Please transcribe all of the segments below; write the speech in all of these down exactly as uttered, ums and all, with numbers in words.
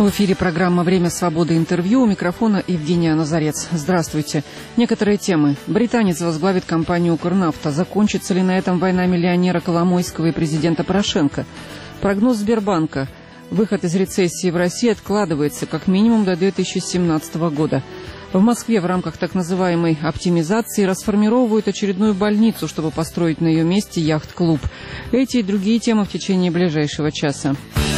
В эфире программа «Время свободы. Интервью». У микрофона Евгения Назарец. Здравствуйте. Некоторые темы. Британец возглавит компанию «Укрнафта». Закончится ли на этом война миллионера Коломойского и президента Порошенко? Прогноз Сбербанка. Выход из рецессии в России откладывается как минимум до две тысячи семнадцатого года. В Москве в рамках так называемой оптимизации расформировывают очередную больницу, чтобы построить на ее месте яхт-клуб. Эти и другие темы в течение ближайшего часа.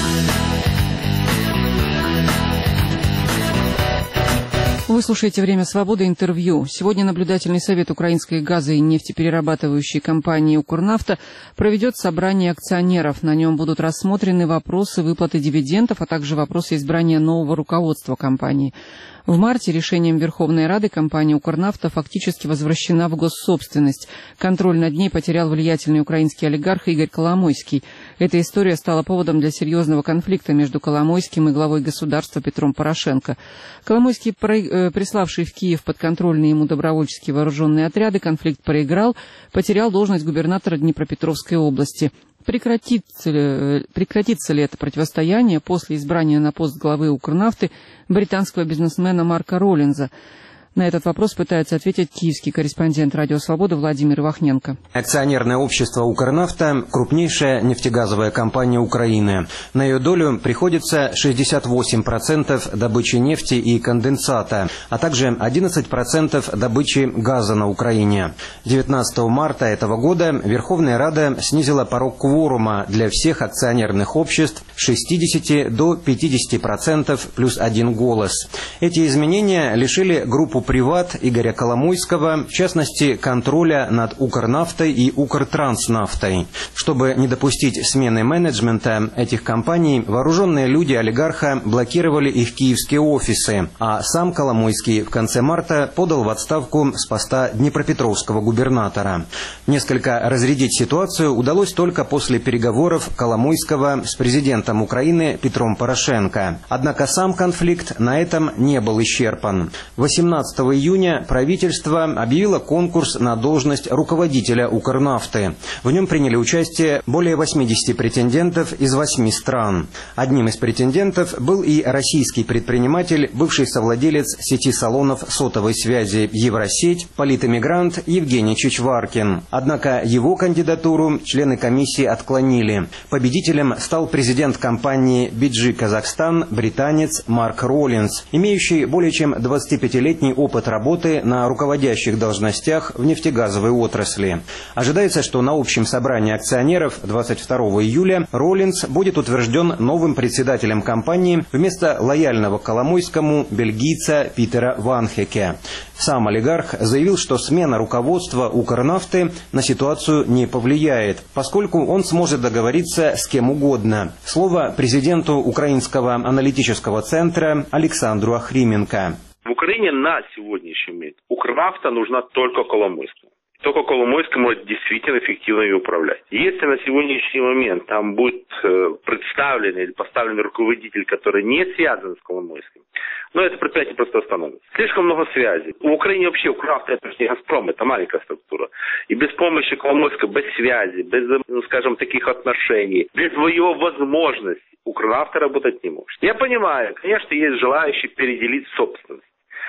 Вы слушаете «Время свободы. Интервью». Сегодня наблюдательный совет украинской газо- и нефтеперерабатывающей компании «Укрнафта» проведет собрание акционеров. На нем будут рассмотрены вопросы выплаты дивидендов, а также вопросы избрания нового руководства компании. В марте решением Верховной Рады компания «Укрнафта» фактически возвращена в госсобственность. Контроль над ней потерял влиятельный украинский олигарх Игорь Коломойский. Эта история стала поводом для серьезного конфликта между Коломойским и главой государства Петром Порошенко. Коломойский, приславший в Киев подконтрольные ему добровольческие вооруженные отряды, конфликт проиграл, потерял должность губернатора Днепропетровской области. Прекратится ли, прекратится ли это противостояние после избрания на пост главы «Укрнафты» британского бизнесмена Марка Роллинза? На этот вопрос пытается ответить киевский корреспондент «Радио Свобода» Владимир Вахненко. Акционерное общество «Укрнафта» – крупнейшая нефтегазовая компания Украины. На ее долю приходится шестьдесят восемь процентов добычи нефти и конденсата, а также одиннадцать процентов добычи газа на Украине. девятнадцатого марта этого года Верховная Рада снизила порог кворума для всех акционерных обществ с шестидесяти до пятидесяти процентов плюс один голос. Эти изменения лишили группу «Приват» Игоря Коломойского, в частности, контроля над «Укрнафтой» и «Укртранснафтой». Чтобы не допустить смены менеджмента этих компаний, вооруженные люди олигарха блокировали их киевские офисы, а сам Коломойский в конце марта подал в отставку с поста днепропетровского губернатора. Несколько разрядить ситуацию удалось только после переговоров Коломойского с президентом Украины Петром Порошенко. Однако сам конфликт на этом не был исчерпан. восемнадцатого июня правительство объявило конкурс на должность руководителя «Укрнафты». В нем приняли участие более восьмидесяти претендентов из восьми стран. Одним из претендентов был и российский предприниматель, бывший совладелец сети салонов сотовой связи «Евросеть», политэмигрант Евгений Чичваркин. Однако его кандидатуру члены комиссии отклонили. Победителем стал президент компании би джи Казахстан, британец Марк Роллинз, имеющий более чем двадцатипятилетний опыт работы на руководящих должностях в нефтегазовой отрасли. Ожидается, что на общем собрании акционеров двадцать второго июля Роллинз будет утвержден новым председателем компании вместо лояльного Коломойскому бельгийца Питера Ванхеке. Сам олигарх заявил, что смена руководства «Укрнафты» на ситуацию не повлияет, поскольку он сможет договориться с кем угодно. Слово президенту Украинского аналитического центра Александру Ахрименко. В Украине на сегодняшний момент «Укрнафта» нужна только Коломойскому. Только Коломойский может действительно эффективно ее управлять. Если на сегодняшний момент там будет представлен или поставлен руководитель, который не связан с Коломойским, но это предприятие просто остановится. Слишком много связей. В Украине вообще «Укрнафта» это не «Газпром», это маленькая структура. И без помощи Коломойского, без связи, без, ну, скажем, таких отношений, без его возможностей «Укрнафта» работать не может. Я понимаю, конечно, есть желающие переделить собственность.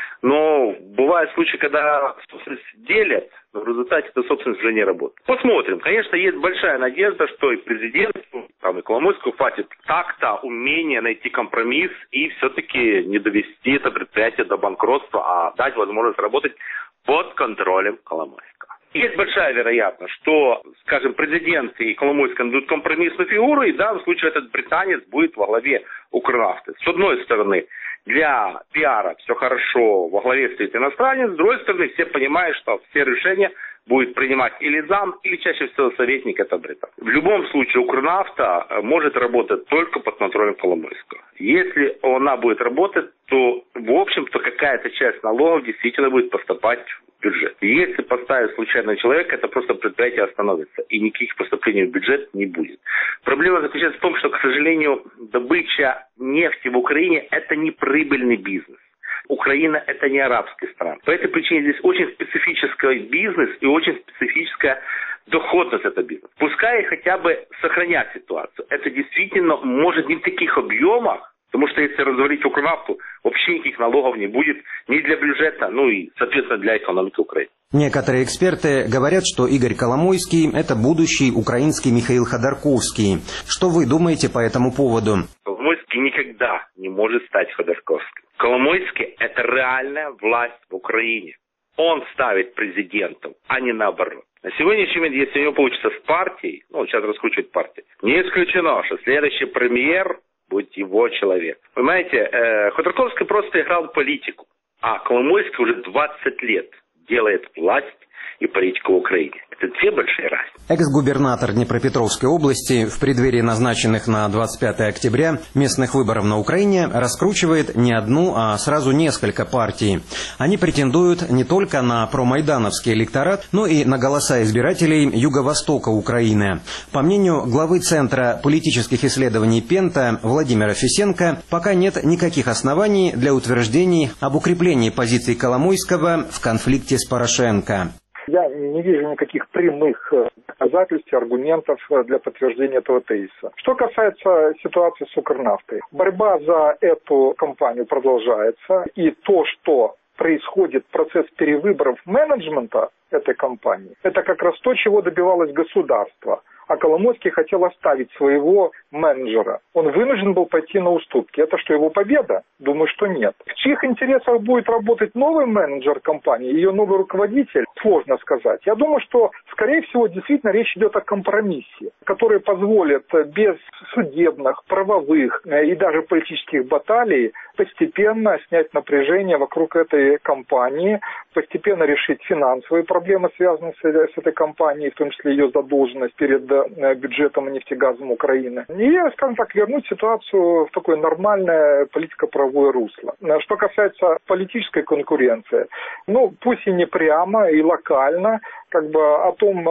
Но бывают случаи, когда собственность делят, но в результате эта собственность уже не работает. Посмотрим. Конечно, есть большая надежда, что и президенту, там, и Коломойскому хватит так-то умения найти компромисс и все-таки не довести это предприятие до банкротства, а дать возможность работать под контролем Коломойского. Есть большая вероятность, что, скажем, президент и Коломойский найдут компромиссную фигуру, и в данном случае этот британец будет во главе «Укрнафты». С одной стороны, для пиара все хорошо, во главе стоит иностранец, с другой стороны, все понимают, что все решения будет принимать или зам, или чаще всего советник, это британец. В любом случае, «Укрнафта» может работать только под контролем Коломойского. Если она будет работать, то, в общем-то, какая-то часть налогов действительно будет поступать в бюджет. Если поставить случайного человека, это просто предприятие остановится, и никаких поступлений в бюджет не будет. Проблема заключается в том, что, к сожалению, добыча нефти в Украине – это не прибыльный бизнес. Украина – это не арабская страна. По этой причине здесь очень специфический бизнес и очень специфическая доходность этого бизнеса. Пускай хотя бы сохранять ситуацию. Это действительно может не в таких объемах, Потому что если развалить Укрнафту, вообще никаких налогов не будет ни для бюджета, ну и, соответственно, для экономики Украины. Некоторые эксперты говорят, что Игорь Коломойский – это будущий украинский Михаил Ходорковский. Что вы думаете по этому поводу? Коломойский никогда не может стать Ходорковским. Коломойский – это реальная власть в Украине. Он ставит президентом, а не наоборот. На сегодняшний момент, если у него получится с партией, ну, сейчас раскручивает партию, не исключено, что следующий премьер будет его человек. Понимаете, э, Ходорковский просто играл в политику, а Коломойский уже двадцать лет делает власть и политику в Украине. Это две большие разницы. Экс-губернатор Днепропетровской области в преддверии назначенных на двадцать пятое октября местных выборов на Украине раскручивает не одну, а сразу несколько партий. Они претендуют не только на промайдановский электорат, но и на голоса избирателей Юго-Востока Украины. По мнению главы Центра политических исследований Пента Владимира Фисенко, пока нет никаких оснований для утверждений об укреплении позиций Коломойского в конфликте с Порошенко. Я не вижу никаких прямых доказательств, аргументов для подтверждения этого тезиса. Что касается ситуации с Укрнафтой, борьба за эту компанию продолжается, и то, что происходит процесс перевыборов менеджмента этой компании, это как раз то, чего добивалось государство. А Коломойский хотел оставить своего менеджера. Он вынужден был пойти на уступки. Это что, его победа? Думаю, что нет. В чьих интересах будет работать новый менеджер компании, ее новый руководитель, сложно сказать. Я думаю, что, скорее всего, действительно речь идет о компромиссе, который позволит без судебных, правовых и даже политических баталий постепенно снять напряжение вокруг этой компании, постепенно решить финансовые проблемы, связанные с, с этой компанией, в том числе ее задолженность перед бюджетом и нефтегазом Украины. И, скажем так, вернуть ситуацию в такое нормальное политико-правовое русло. Что касается политической конкуренции, ну, пусть и не прямо, и локально, как бы о том,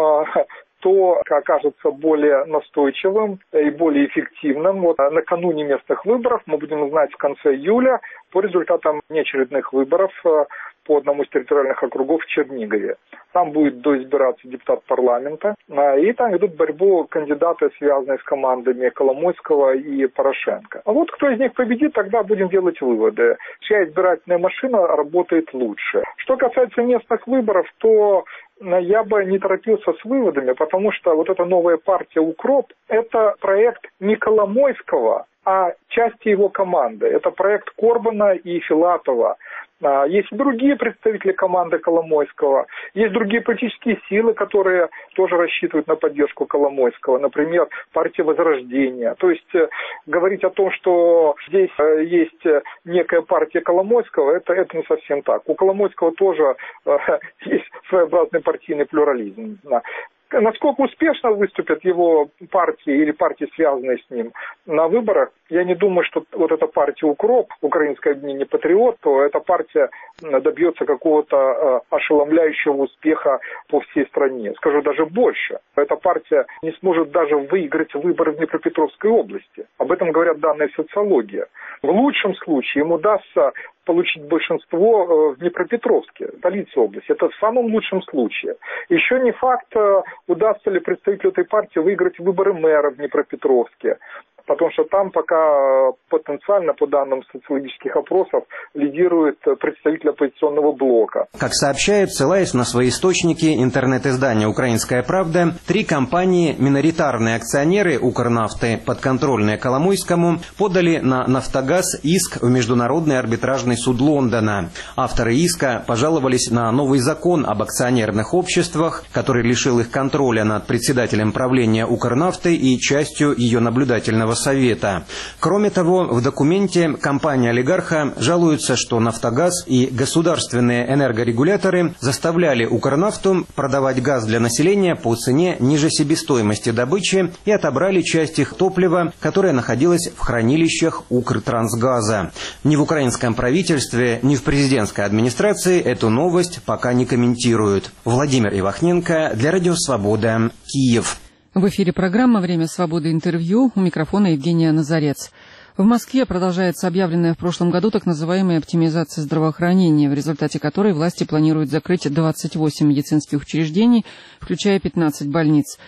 то окажется более настойчивым и более эффективным. Вот накануне местных выборов мы будем знать в конце июля по результатам неочередных выборов по одному из территориальных округов в Чернигове. Там будет доизбираться депутат парламента, и там ведут борьбу кандидаты, связанные с командами Коломойского и Порошенко. А вот кто из них победит, тогда будем делать выводы, чья избирательная машина работает лучше. Что касается местных выборов, то я бы не торопился с выводами, потому что вот эта новая партия «Укроп» – это проект не Коломойского, а части его команды. Это проект Корбана и Филатова. Есть другие представители команды Коломойского, есть другие политические силы, которые тоже рассчитывают на поддержку Коломойского, например, партия Возрождения. То есть говорить о том, что здесь есть некая партия Коломойского, это, это не совсем так. У Коломойского тоже есть своеобразный партийный плюрализм. Насколько успешно выступят его партии или партии, связанные с ним, на выборах, я не думаю, что вот эта партия «Укроп», Украинское объединение «Патриот», то эта партия добьется какого-то ошеломляющего успеха по всей стране. Скажу даже больше. Эта партия не сможет даже выиграть выборы в Днепропетровской области. Об этом говорят данные социологии. В лучшем случае им удастся получить большинство в Днепропетровске, столице области. Это в самом лучшем случае. Еще не факт, удастся ли представителю этой партии выиграть выборы мэра в Днепропетровске. Потому что там пока потенциально, по данным социологических опросов, лидирует представитель оппозиционного блока. Как сообщают, ссылаясь на свои источники, интернет-издание «Украинская правда», три компании, миноритарные акционеры Укрнафты, подконтрольные Коломойскому, подали на «Нафтогаз» иск в Международный арбитражный суд Лондона. Авторы иска пожаловались на новый закон об акционерных обществах, который лишил их контроля над председателем правления Укрнафты и частью ее наблюдательного совета. Кроме того, в документе компания-олигарха жалуется, что «Нафтогаз» и государственные энергорегуляторы заставляли Укрнафту продавать газ для населения по цене ниже себестоимости добычи и отобрали часть их топлива, которое находилось в хранилищах Укртрансгаза. Ни в украинском правительстве, ни в президентской администрации эту новость пока не комментируют. Владимир Ивахненко для Радио Свобода, Киев. В эфире программа «Время свободы. Интервью». У микрофона Евгения Назарец. В Москве продолжается объявленная в прошлом году так называемая оптимизация здравоохранения, в результате которой власти планируют закрыть двадцать восемь медицинских учреждений, включая пятнадцать больниц.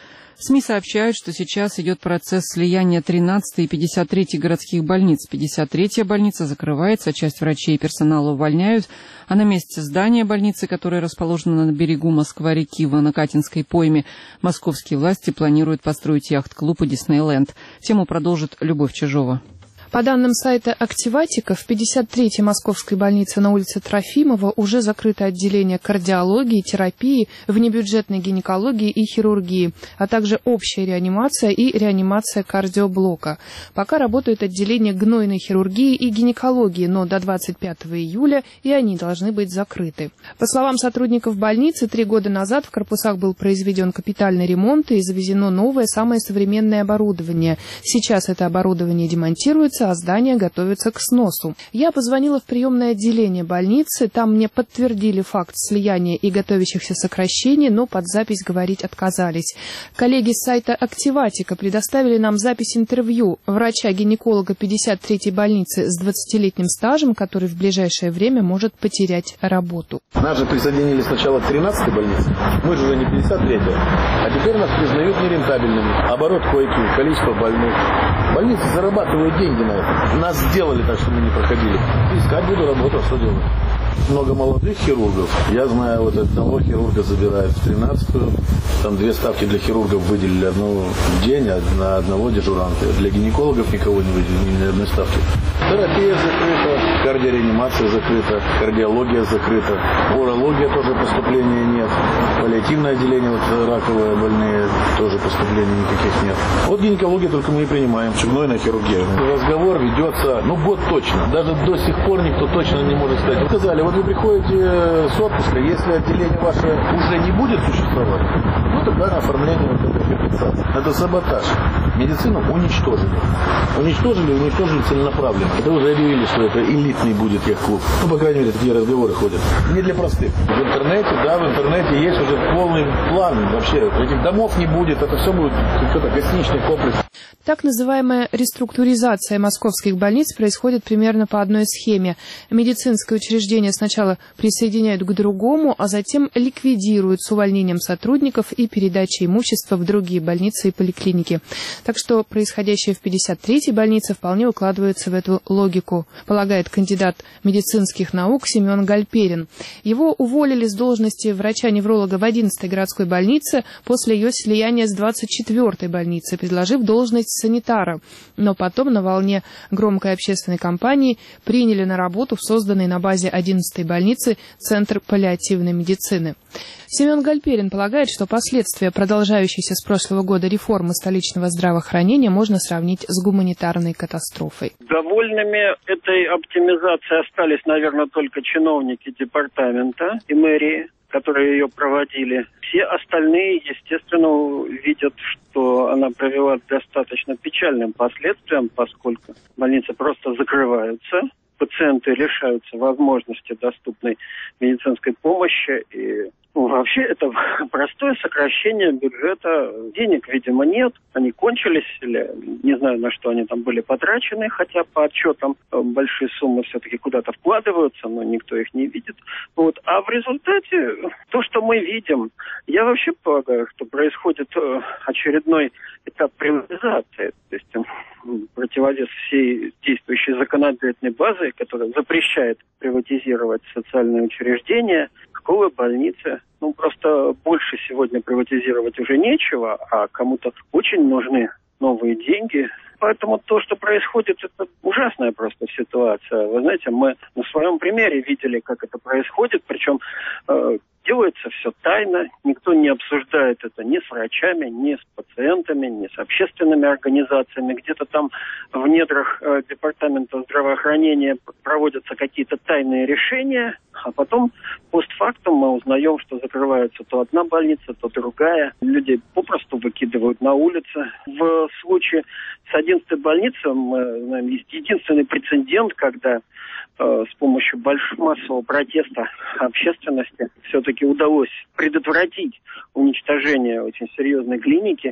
СМИ сообщают, что сейчас идет процесс слияния тринадцатой и пятьдесят третьей городских больниц. пятьдесят третья больница закрывается, часть врачей и персонала увольняют, а на месте здания больницы, которое расположено на берегу Москва-реки в Анакатинской пойме, московские власти планируют построить яхт-клуб и Диснейленд. Тему продолжит Любовь Чижова. По данным сайта «Активатика», в пятьдесят третьей московской больнице на улице Трофимова уже закрыто отделение кардиологии, терапии, внебюджетной гинекологии и хирургии, а также общая реанимация и реанимация кардиоблока. Пока работают отделения гнойной хирургии и гинекологии, но до двадцать пятого июля и они должны быть закрыты. По словам сотрудников больницы, три года назад в корпусах был произведен капитальный ремонт и завезено новое, самое современное оборудование. Сейчас это оборудование демонтируется, а здание готовится к сносу. Я позвонила в приемное отделение больницы, там мне подтвердили факт слияния и готовящихся сокращений, но под запись говорить отказались. Коллеги с сайта «Активатика» предоставили нам запись интервью врача-гинеколога пятьдесят третьей больницы с двадцатилетним стажем, который в ближайшее время может потерять работу. Нас же присоединили сначала к тринадцатой больнице, мы же уже не пятьдесят третья, а теперь нас признают нерентабельными. Оборот койки, количество больных. Больницы зарабатывают деньги на это. Нас сделали так, что мы не проходили. Искать буду работу, а что делать? Много молодых хирургов. Я знаю, вот одного хирурга забирают в тринадцатую. Там две ставки для хирургов выделили одну в день, на одного дежуранта. Для гинекологов никого не выделили, ни одной ставки. Терапия закрыта, кардиореанимация закрыта, кардиология закрыта, урология тоже поступления нет. Паллиативное отделение, вот раковые больные, тоже поступлений никаких нет. Вот гинекология только мы и принимаем, гнойная хирургия. Разговор ведется, ну год точно. Даже до сих пор никто точно не может сказать. Сказали, вот вы приходите с отпуска, если отделение ваше уже не будет существовать, ну тогда на оформление вот этой компенсации. Это саботаж. Медицину уничтожили. Уничтожили, уничтожили целенаправленно. Это уже объявили, что это элитный будет яхт-клуб. Ну, по крайней мере, такие разговоры ходят. Не для простых. В интернете, да, в интернете есть уже полный план вообще. Этих домов не будет, это все будет какой-то гостиничный комплекс. Так называемая реструктуризация московских больниц происходит примерно по одной схеме. Медицинское учреждение сначала присоединяют к другому, а затем ликвидируют с увольнением сотрудников и передачей имущества в другие больницы и поликлиники. Так что происходящее в пятьдесят третьей больнице вполне укладывается в эту логику, полагает кандидат медицинских наук Семен Гальперин. Его уволили с должности врача-невролога в одиннадцатой городской больнице после ее слияния с двадцать четвёртой больницей, предложив должность санитара. Но потом на волне громкой общественной кампании приняли на работу в созданный на базе одиннадцатой больницы Центр паллиативной медицины. Семен Гальперин полагает, что последствия продолжающейся с прошлого года реформы столичного здравоохранения можно сравнить с гуманитарной катастрофой. Довольными этой оптимизацией остались, наверное, только чиновники департамента и мэрии, которые ее проводили. Все остальные, естественно, видят, что она привела к достаточно печальным последствиям, поскольку больницы просто закрываются, пациенты лишаются возможности доступной медицинской помощи. И ну, вообще это простое сокращение бюджета. Денег, видимо, нет. Они кончились или не знаю, на что они там были потрачены, хотя по отчетам большие суммы все-таки куда-то вкладываются, но никто их не видит. Вот. А в результате то, что мы видим, я вообще полагаю, что происходит очередной этап приватизации. То есть противовес всей действующей законодательной базы, которая запрещает приватизировать социальные учреждения, школы, больницы. Ну, просто больше сегодня приватизировать уже нечего, а кому-то очень нужны новые деньги. Поэтому то, что происходит, это ужасная просто ситуация. Вы знаете, мы на своем примере видели, как это происходит, причем э, делается все тайно, никто не обсуждает это ни с врачами, ни с пациентами, ни с общественными организациями. Где-то там в недрах э, департамента здравоохранения проводятся какие-то тайные решения, а потом постфактум мы узнаем, что закрывается то одна больница, то другая. Людей попросту выкидывают на улицы. В случае с одиннадцатой больницей мы знаем, есть единственный прецедент, когда э, с помощью большого массового протеста общественности все-таки удалось предотвратить уничтожение очень серьезной клиники.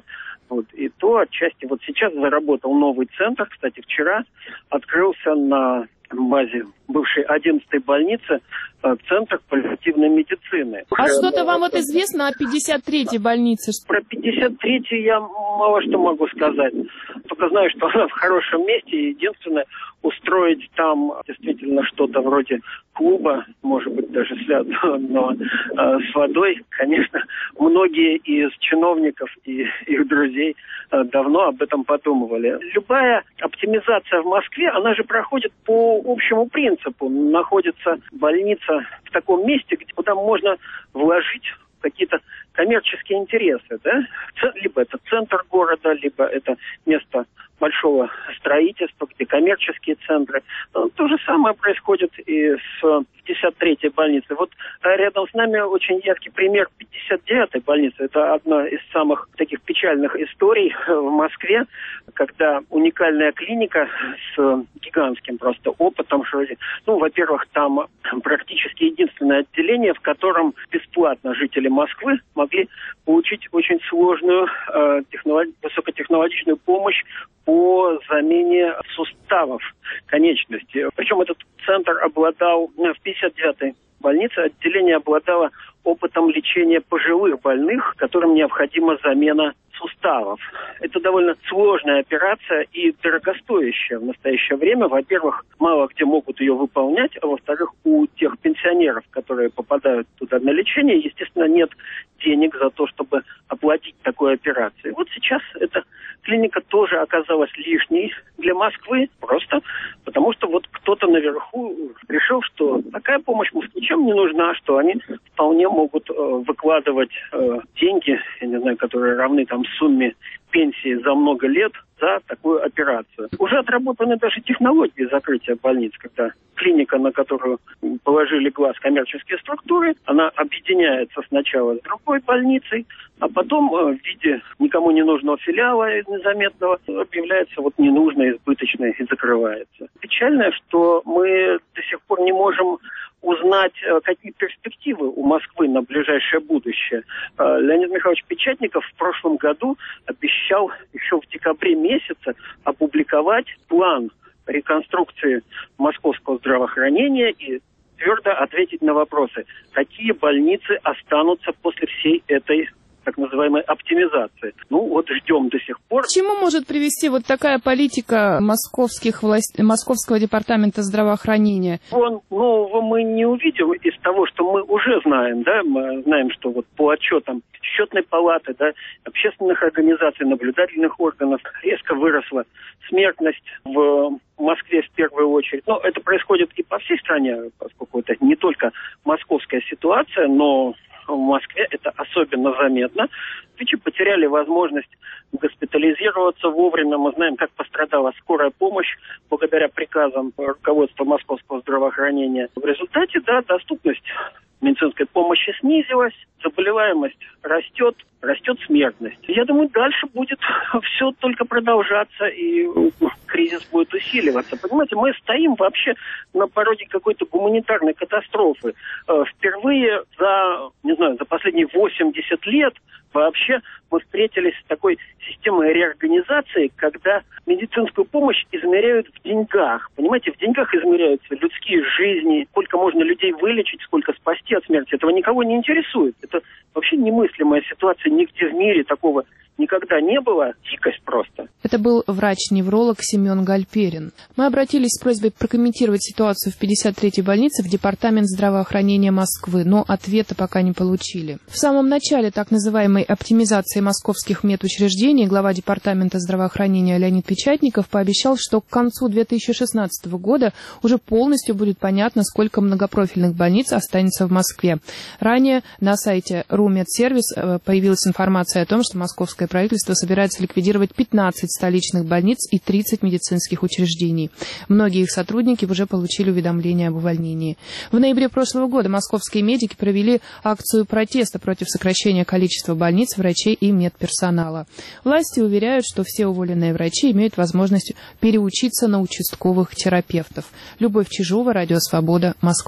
Вот, и то отчасти вот сейчас заработал новый центр, кстати, вчера открылся на базе бывшей одиннадцатой больницы Центр паллиативной медицины. А что-то вам вот известно о пятьдесят третьей больнице? Про пятьдесят третью я мало что могу сказать. Только знаю, что она в хорошем месте. И единственное, устроить там действительно что-то вроде клуба, может быть, даже связанного э, с водой, конечно, многие из чиновников и их друзей э, давно об этом подумывали. Любая оптимизация в Москве, она же проходит по общему принципу. Находится больница в таком месте, где куда можно вложить какие-то коммерческие интересы, да? Либо это центр города, либо это место большого строительства, где коммерческие центры. То же самое происходит и с пятьдесят третьей больницей. Вот рядом с нами очень яркий пример пятьдесят девятой больницы. Это одна из самых таких печальных историй в Москве, когда уникальная клиника с гигантским просто опытом. Ну, во-первых, там практически единственное отделение, в котором бесплатно жители Москвы могли получить очень сложную э, технолог... высокотехнологичную помощь по замене суставов конечности. Причем этот центр обладал, в пятьдесят девятой больнице отделение обладало опытом лечения пожилых больных, которым необходима замена суставов. Это довольно сложная операция и дорогостоящая в настоящее время. Во-первых, мало где могут ее выполнять, а во-вторых, у тех пенсионеров, которые попадают туда на лечение, естественно, нет денег за то, чтобы оплатить такую операцию. Вот сейчас эта клиника тоже оказалась лишней для Москвы, просто потому что вот кто-то наверху решил, что такая помощь москвичам не нужна, что они вполне могут э, выкладывать э, деньги, я не знаю, которые равны там сумме пенсии за много лет за такую операцию. Уже отработаны даже технологии закрытия больниц, когда клиника, на которую положили глаз коммерческие структуры, она объединяется сначала с другой больницей, а потом в виде никому не нужного филиала незаметного объявляется вот ненужное, избыточное и закрывается. Печально, что мы до сих пор не можем узнать, какие перспективы у Москвы на ближайшее будущее. Леонид Михайлович Печатников в прошлом году обещал еще в декабре месяце опубликовать план реконструкции московского здравоохранения и твердо ответить на вопросы, какие больницы останутся после всей этой так называемой оптимизации. Ну вот ждем до сих пор. К чему может привести вот такая политика московских власть... Московского департамента здравоохранения? Вон, нового мы не увидим из того, что мы уже знаем, да, мы знаем, что вот по отчетам счетной палаты, да, общественных организаций, наблюдательных органов резко выросла смертность в Москве в первую очередь. Но это происходит и по всей стране, поскольку это не только московская ситуация, но в Москве это особенно заметно. Врачи потеряли возможность госпитализироваться вовремя. Мы знаем, как пострадала скорая помощь благодаря приказам руководства московского здравоохранения. В результате, да, доступность медицинской помощи снизилась, заболеваемость растет, растет смертность. Я думаю, дальше будет все только продолжаться, и кризис будет усиливаться. Понимаете, мы стоим вообще на пороге какой-то гуманитарной катастрофы. Впервые за, не знаю, за последние восемьдесят лет вообще мы встретились с такой системой реорганизации, когда медицинскую помощь измеряют в деньгах. Понимаете, в деньгах измеряются людские жизни, сколько можно людей вылечить, сколько спасти от смерти. Этого никого не интересует. Это вообще немыслимая ситуация. Нигде в мире такого никогда не было. Дикость просто. Это был врач-невролог Семен Гальперин. Мы обратились с просьбой прокомментировать ситуацию в пятьдесят третьей больнице в Департамент здравоохранения Москвы, но ответа пока не получили. В самом начале так называемой оптимизации московских медучреждений глава Департамента здравоохранения Леонид Печатников пообещал, что к концу две тысячи шестнадцатого года уже полностью будет понятно, сколько многопрофильных больниц останется в Москве. Ранее на сайте РУ-Медсервис появилась информация о том, что московское правительство собирается ликвидировать пятнадцать столичных больниц и тридцать медицинских учреждений. Многие их сотрудники уже получили уведомление об увольнении. В ноябре прошлого года московские медики провели акцию протеста против сокращения количества больниц, врачей и медперсонала. Власти уверяют, что все уволенные врачи имеют возможность переучиться на участковых терапевтов. Любовь Чижова, Радио Свобода, Москва.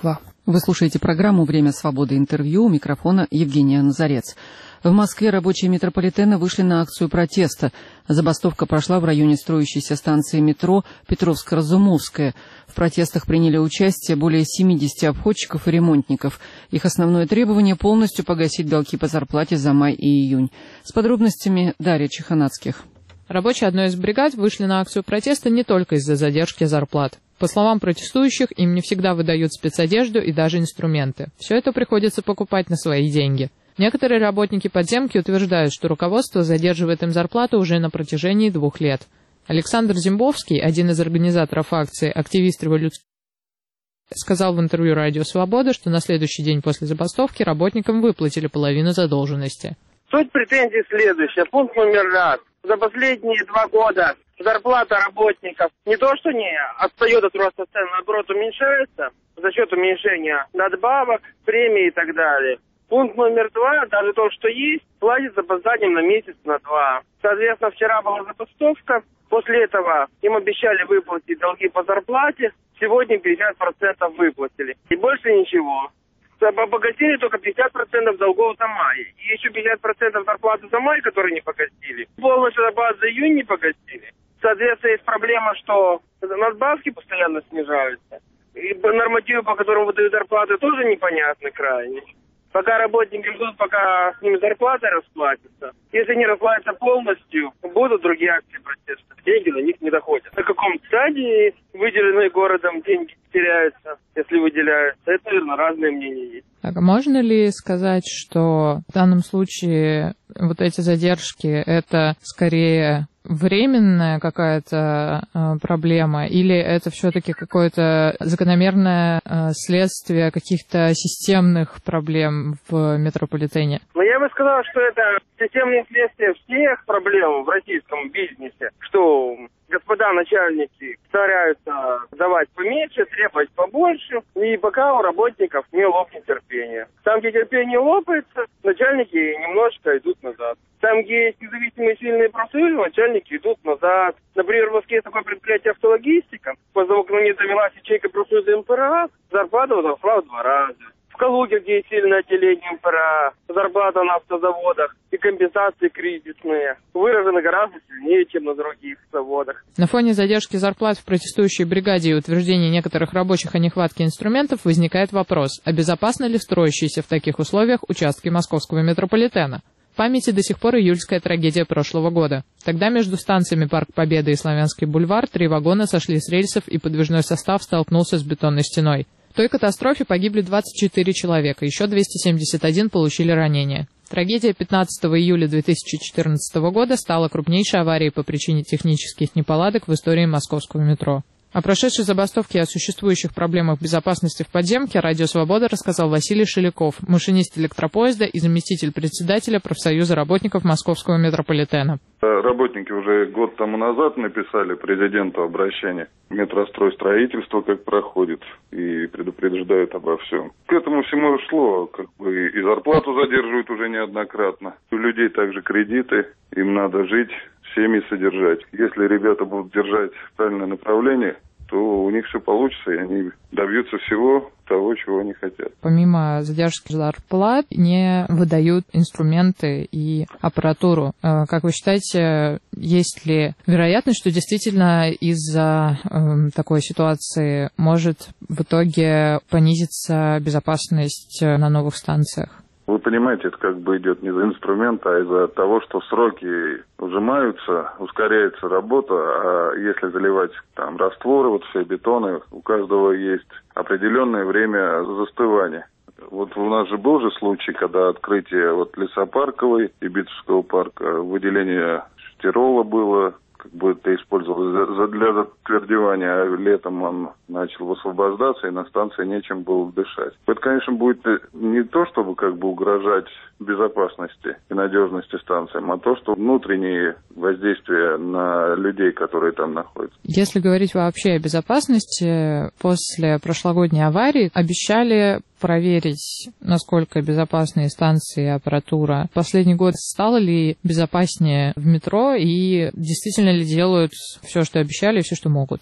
Вы слушаете программу «Время свободы. Интервью». У микрофона Евгения Назарец. В Москве рабочие метрополитена вышли на акцию протеста. Забастовка прошла в районе строящейся станции метро Петровско-Разумовская. В протестах приняли участие более семидесяти обходчиков и ремонтников. Их основное требование – полностью погасить долги по зарплате за май и июнь. С подробностями Дарья Чеханацких. Рабочие одной из бригад вышли на акцию протеста не только из-за задержки зарплат. По словам протестующих, им не всегда выдают спецодежду и даже инструменты. Все это приходится покупать на свои деньги. Некоторые работники подземки утверждают, что руководство задерживает им зарплату уже на протяжении двух лет. Александр Зимбовский, один из организаторов акции «Активист революции», сказал в интервью «Радио Свобода», что на следующий день после забастовки работникам выплатили половину задолженности. Суть претензий следующая. Пункт номер раз. За последние два года зарплата работников не то что не отстает от роста цен, наоборот уменьшается за счет уменьшения надбавок, премий и так далее. Пункт номер два, даже то, что есть, платит с опозданием на месяц, на два. Соответственно, вчера была забастовка, после этого им обещали выплатить долги по зарплате, сегодня пятьдесят процентов выплатили. И больше ничего. Погасили только пятьдесят процентов долгов за май. И еще пятьдесят процентов зарплаты за май, которые не погасили. Полностью зарплату за июнь не погасили. Соответственно, есть проблема, что надбавки постоянно снижаются. И нормативы, по которым выдают зарплаты, тоже непонятны крайне. Пока работники ждут, пока с ними зарплата расплатится. Если не расплатится полностью, будут другие акции протеста. Деньги на них не доходят. На каком стадии выделенные городом деньги теряются, если выделяются? Это, наверное, разные мнения есть. Так, а можно ли сказать, что в данном случае вот эти задержки — это скорее временная какая-то э, проблема, или это все-таки какое-то закономерное э, следствие каких-то системных проблем в метрополитене? Ну, я бы сказал, что это системное следствие всех проблем в российском бизнесе, что господа начальники стараются давать поменьше, требовать побольше, и пока у работников не лопнет терпение. Там, где терпение лопается, начальники немножечко идут назад. Там, где есть независимые сильные профсоюзы, начальники идут назад. Например, в Москве есть такое предприятие «Автологистика». По не довелась ячейка профсоюза эм пэ эр а, зарплата возросла в два раза. В Калуге, где есть сильное отделение эм пэ эр а, зарплата на автозаводах и компенсации кризисные выражены гораздо сильнее, чем на других заводах. На фоне задержки зарплат в протестующей бригаде и утверждения некоторых рабочих о нехватке инструментов возникает вопрос, а безопасно ли строящиеся в таких условиях участки московского метрополитена? В памяти до сих пор июльская трагедия прошлого года. Тогда между станциями Парк Победы и Славянский бульвар три вагона сошли с рельсов, и подвижной состав столкнулся с бетонной стеной. В той катастрофе погибли двадцать четыре человека, еще двести семьдесят один получили ранения. Трагедия пятнадцатого июля две тысячи четырнадцатого года стала крупнейшей аварией по причине технических неполадок в истории московского метро. О прошедшей забастовке и о существующих проблемах безопасности в подземке «Радио Свобода» рассказал Василий Шеляков, машинист электропоезда и заместитель председателя профсоюза работников московского метрополитена. Работники уже год тому назад написали президенту обращение. Метрострой строительство как проходит и предупреждают обо всем. К этому всему шло, как бы и зарплату задерживают уже неоднократно. У людей также кредиты, им надо жить, семьи содержать. Если ребята будут держать правильное направление, то у них все получится, и они добьются всего того, чего они хотят. Помимо задержки зарплат, не выдают инструменты и аппаратуру. Как вы считаете, есть ли вероятность, что действительно из-за э, такой ситуации может в итоге понизиться безопасность на новых станциях? Вы понимаете, это как бы идет не за инструмента, а из-за того, что сроки ужимаются, ускоряется работа, а если заливать там растворы, вот все бетоны, у каждого есть определенное время застывания. Вот у нас же был же случай, когда открытие вот лесопарковой и Битцевского парка, выделение стирола было, как бы это использовалось для затвердевания, а летом он начал высвобождаться, и на станции нечем было дышать. Это, конечно, будет не то, чтобы как бы угрожать безопасности и надежности станциям, а то, что внутренние воздействия на людей, которые там находятся. Если говорить вообще о безопасности, после прошлогодней аварии обещали проверить, насколько безопасные станции и аппаратура. Последний год стало ли безопаснее в метро и действительно ли делают все, что обещали, и все, что могут?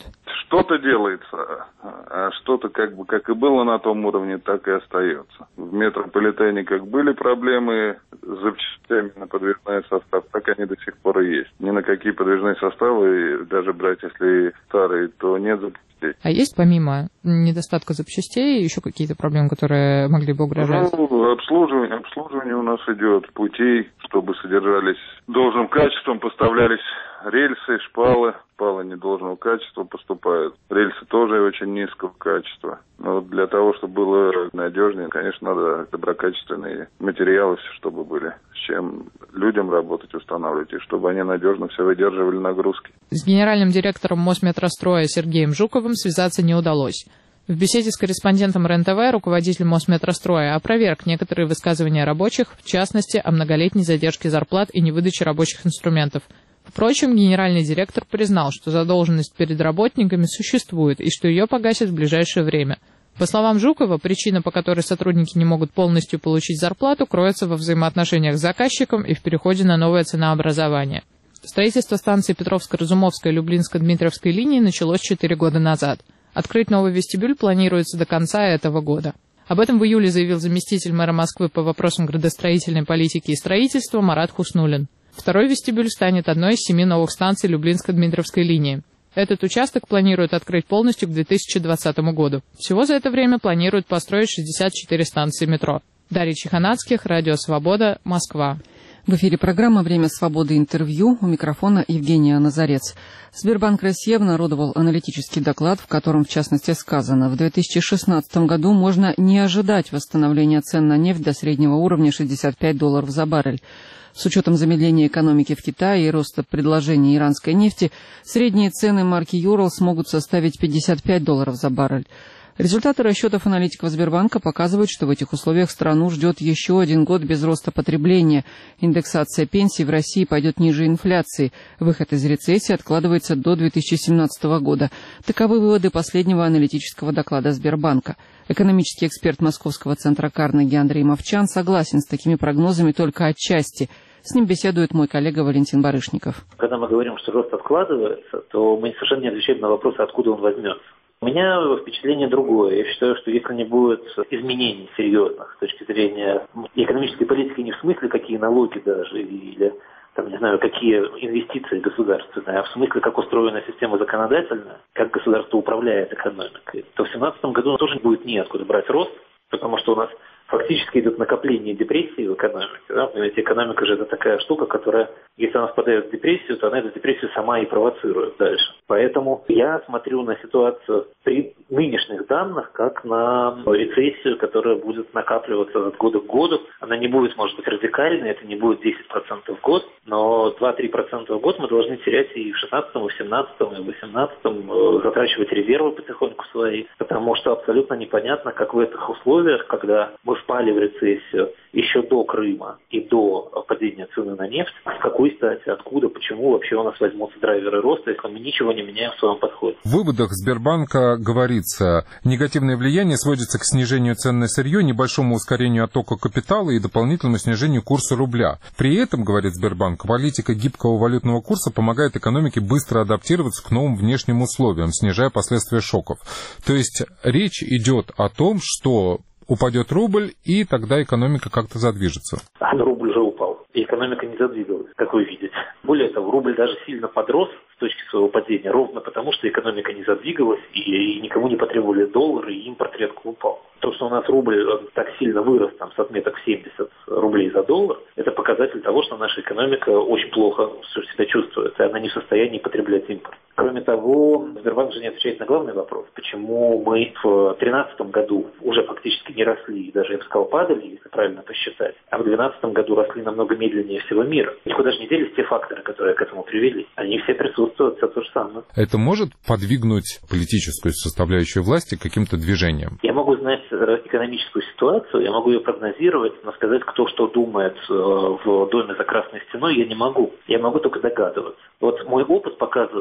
что-то делается, а что-то как бы как и было на том уровне, так и остается. В метрополитене как были проблемы с запчастями на подвижной состав, так они до сих пор и есть. Ни на какие подвижные составы, даже брать, если старые, то нет запчастей. А есть помимо недостатка запчастей еще какие-то проблемы, которые могли бы угрожать? Ну, обслуживание, обслуживание у нас идет, путей, чтобы содержались должным качеством, поставлялись рельсы, шпалы. Шпалы недолжного качества поступают. Рельсы тоже очень низкого качества. Но для того, чтобы было надежнее, конечно, надо доброкачественные материалы, чтобы были, с чем людям работать, устанавливать, и чтобы они надежно все выдерживали нагрузки. С генеральным директором Мосметростроя Сергеем Жуковым связаться не удалось. В беседе с корреспондентом РЕН-ТВ руководитель Мосметростроя опроверг некоторые высказывания рабочих, в частности, о многолетней задержке зарплат и невыдаче рабочих инструментов. Впрочем, генеральный директор признал, что задолженность перед работниками существует и что ее погасят в ближайшее время. По словам Жукова, причина, по которой сотрудники не могут полностью получить зарплату, кроется во взаимоотношениях с заказчиком и в переходе на новое ценообразование. Строительство станции Петровско-Разумовской и Люблинско-Дмитровской линии началось четыре года назад. Открыть новый вестибюль планируется до конца этого года. Об этом в июле заявил заместитель мэра Москвы по вопросам градостроительной политики и строительства Марат Хуснуллин. Второй вестибюль станет одной из семи новых станций Люблинско-Дмитровской линии. Этот участок планируют открыть полностью к две тысячи двадцатому году. Всего за это время планируют построить шестьдесят четыре станции метро. Дарья Чеханацких, Радио Свобода, Москва. В эфире программа «Время свободы. Интервью». У микрофона Евгения Назарец. Сбербанк России обнародовал аналитический доклад, в котором, в частности, сказано, в две тысячи шестнадцатом году можно не ожидать восстановления цен на нефть до среднего уровня шестьдесят пять долларов за баррель. С учетом замедления экономики в Китае и роста предложения иранской нефти, средние цены марки «Юрал» смогут составить пятьдесят пять долларов за баррель. Результаты расчетов аналитиков Сбербанка показывают, что в этих условиях страну ждет еще один год без роста потребления. Индексация пенсий в России пойдет ниже инфляции. Выход из рецессии откладывается до две тысячи семнадцатого года. Таковы выводы последнего аналитического доклада Сбербанка. Экономический эксперт Московского центра Карнеги Андрей Мовчан согласен с такими прогнозами только отчасти. С ним беседует мой коллега Валентин Барышников. Когда мы говорим, что рост откладывается, то мы совершенно не отвечаем на вопрос, откуда он возьмется. У меня впечатление другое. Я считаю, что если не будет изменений серьезных с точки зрения экономической политики, не в смысле, какие налоги даже, или, там, не знаю, какие инвестиции государственные, а в смысле, как устроена система законодательная, как государство управляет экономикой, то в две тысячи семнадцатом году тоже будет неоткуда брать рост, потому что у нас фактически идет накопление депрессии в экономике. Да? Понимаете, экономика же это такая штука, которая, если она впадает в депрессию, то она эту депрессию сама и провоцирует дальше. Поэтому я смотрю на ситуацию при нынешних данных как на рецессию, которая будет накапливаться от года к году. Она не будет, может быть, радикальной, это не будет десять процентов в год, но два-три процента в год мы должны терять и в шестнадцатом, и в семнадцатом, и в восемнадцатом, затрачивать резервы потихоньку свои, потому что абсолютно непонятно, как в этих условиях, когда мы впали в рецессию еще до Крыма и до падения цены на нефть, с какой стати, откуда, почему вообще у нас возьмутся драйверы роста, если мы ничего не меняем в своем подходе. В выводах Сбербанка говорится, негативное влияние сводится к снижению цен на сырье, небольшому ускорению оттока капитала и дополнительному снижению курса рубля. При этом, говорит Сбербанк, политика гибкого валютного курса помогает экономике быстро адаптироваться к новым внешним условиям, снижая последствия шоков. То есть речь идет о том, что упадет рубль, и тогда экономика как-то задвижется. А рубль уже упал, и экономика не задвигалась, как вы видите. Более того, рубль даже сильно подрос с точки своего падения, ровно потому, что экономика не задвигалась, и, и никому не потребовали доллары, и импорт резко упал. То, что у нас рубль так сильно вырос, там, с отметок семьдесят рублей за доллар, это показатель того, что наша экономика очень плохо себя чувствует, и она не в состоянии потреблять импорт. Кроме того, Сбербанк же не отвечает на главный вопрос, почему мы в две тысячи тринадцатом году уже фактически не росли, даже, я бы сказал, падали, если правильно посчитать, а в две тысячи двенадцатом году росли намного медленнее всего мира. Никуда же не делись те факторы, которые к этому привели. Они все присутствуют, все то же самое. Это может подвигнуть политическую составляющую власти к каким-то движениям? Я могу знать экономическую ситуацию, я могу ее прогнозировать, но сказать, кто что думает в доме за красной стеной, я не могу. Я могу только догадываться. Вот мой опыт показывает, что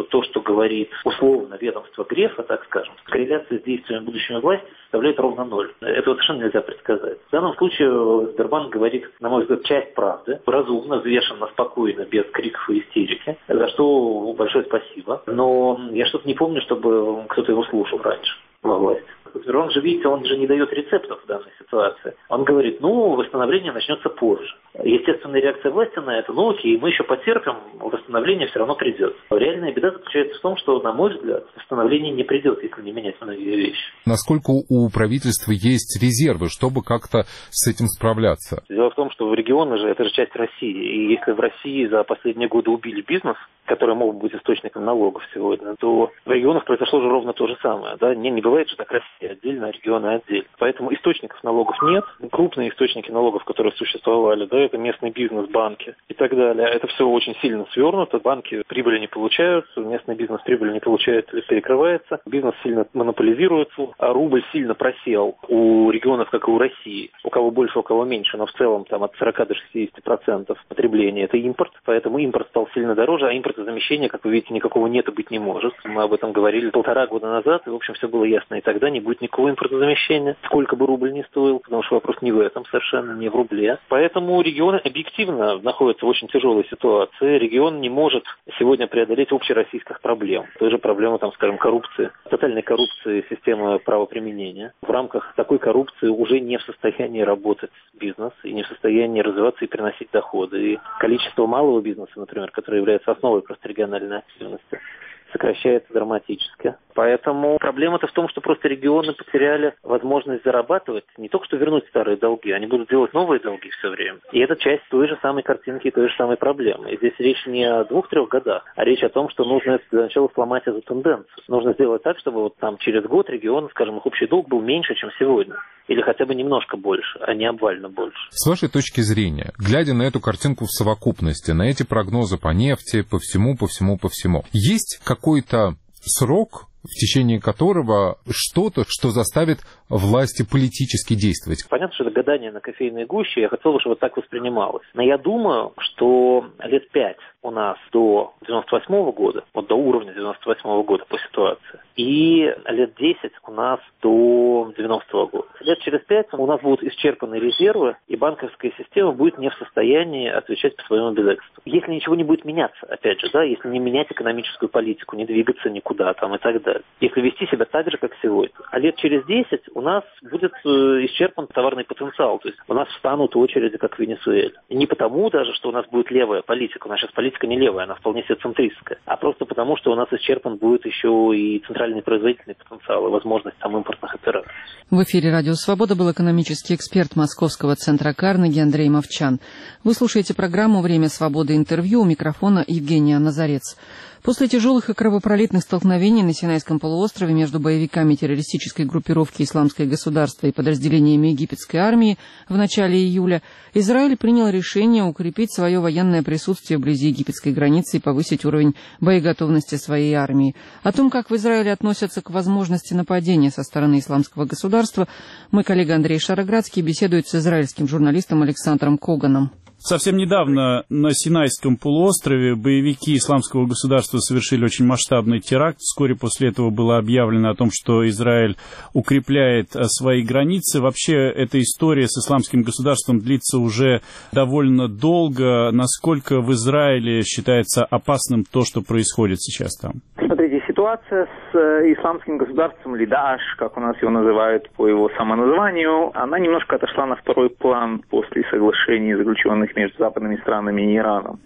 то, что говорит условно ведомство Грефа, так скажем, корреляция с действиями будущими власти составляет ровно ноль. Этого совершенно нельзя предсказать. В данном случае Сбербанк говорит, на мой взгляд, часть правды, разумно, взвешенно, спокойно, без криков и истерики, за что большое спасибо. Но я что-то не помню, чтобы кто-то его слушал раньше во власти. Он же, видите, он же не дает рецептов в данной ситуации. Он говорит, ну, восстановление начнется позже. Естественная реакция власти на это, ну окей, мы еще потерпим, восстановление все равно придет. Реальная беда заключается в том, что, на мой взгляд, восстановление не придет, если не менять многие вещи. Насколько у правительства есть резервы, чтобы как-то с этим справляться? Дело в том, что регионы же, это же часть России. И если в России за последние годы убили бизнес, который мог быть источником налогов сегодня, то в регионах произошло же ровно то же самое. Да? Не, не бывает же так Россия отдельно, а регионы отдельно. Поэтому источников налогов нет. Крупные источники налогов, которые существовали, да, это местный бизнес, банки и так далее. Это все очень сильно свернуто. Банки прибыли не получают, местный бизнес прибыли не получает или перекрывается. Бизнес сильно монополизируется, а рубль сильно просел у регионов, как и у России. У кого больше, у кого меньше, но в целом там от сорока до шестидесяти процентов потребления это импорт. Поэтому импорт стал сильно дороже, а импортозамещения, как вы видите, никакого нет и быть не может. Мы об этом говорили полтора года назад, и в общем все было ясно. И тогда не будет никакого импортозамещения, сколько бы рубль ни стоил, потому что вопрос не в этом совершенно, не в рубле. Поэтому регионы объективно находятся в очень тяжелой ситуации. Регион не может сегодня преодолеть общероссийских проблем. Той же проблемы, там, скажем, коррупции, тотальной коррупции системы правоприменения. В рамках такой коррупции уже не в состоянии работать бизнес и не в состоянии развиваться и приносить доходы. И количество малого бизнеса, например, который является основой просто региональной активности, сокращается драматически. Поэтому проблема-то в том, что просто регионы потеряли возможность зарабатывать, не только что вернуть старые долги, они будут делать новые долги все время. И это часть той же самой картинки, той же самой проблемы. И здесь речь не о двух-трех годах, а речь о том, что нужно для начала сломать эту тенденцию. Нужно сделать так, чтобы вот там через год регионы, скажем, их общий долг был меньше, чем сегодня. Или хотя бы немножко больше, а не обвально больше. С вашей точки зрения, глядя на эту картинку в совокупности, на эти прогнозы по нефти, по всему, по всему, по всему, есть какой-то срок, в течение которого что-то, что заставит власти политически действовать? Понятно, что это гадание на кофейной гуще, я хотел бы, чтобы так воспринималось. Но я думаю, что лет пять у нас до девяносто восьмого года, вот до уровня девяносто восьмого года по ситуации, и лет десять у нас до девяностого года. Лет через пять у нас будут исчерпаны резервы, и банковская система будет не в состоянии отвечать по своему обязательству. Если ничего не будет меняться, опять же, да, если не менять экономическую политику, не двигаться никуда там и так далее. Если вести себя так же, как сегодня. А лет через десять у нас будет э, исчерпан товарный потенциал. То есть у нас встанут очереди, как в Венесуэле. И не потому даже, что у нас будет левая политика. У нас сейчас политика не левая, она вполне себе центристская. А просто потому, что у нас исчерпан будет еще и центральный производительный потенциал и возможность там импортных операций. В эфире «Радио Свобода» был экономический эксперт Московского центра Карнеги Андрей Мовчан. Вы слушаете программу «Время свободы. Интервью». У микрофона Евгения Назарец. После тяжелых и кровопролитных столкновений на Синайском полуострове между боевиками террористической группировки «Исламское государство» и подразделениями египетской армии в начале июля Израиль принял решение укрепить свое военное присутствие вблизи египетской границы и повысить уровень боеготовности своей армии. О том, как в Израиле относятся к возможности нападения со стороны «Исламского государства», мой коллега Андрей Шароградский беседует с израильским журналистом Александром Коганом. Совсем недавно на Синайском полуострове боевики Исламского государства совершили очень масштабный теракт. Вскоре после этого было объявлено о том, что Израиль укрепляет свои границы. Вообще, эта история с Исламским государством длится уже довольно долго. Насколько в Израиле считается опасным то, что происходит сейчас там? Смотрите, ситуация с Исламским государством, или Дааш, как у нас его называют по его самоназванию, она немножко отошла на второй план после соглашений, заключенных между западными странами и Ираном.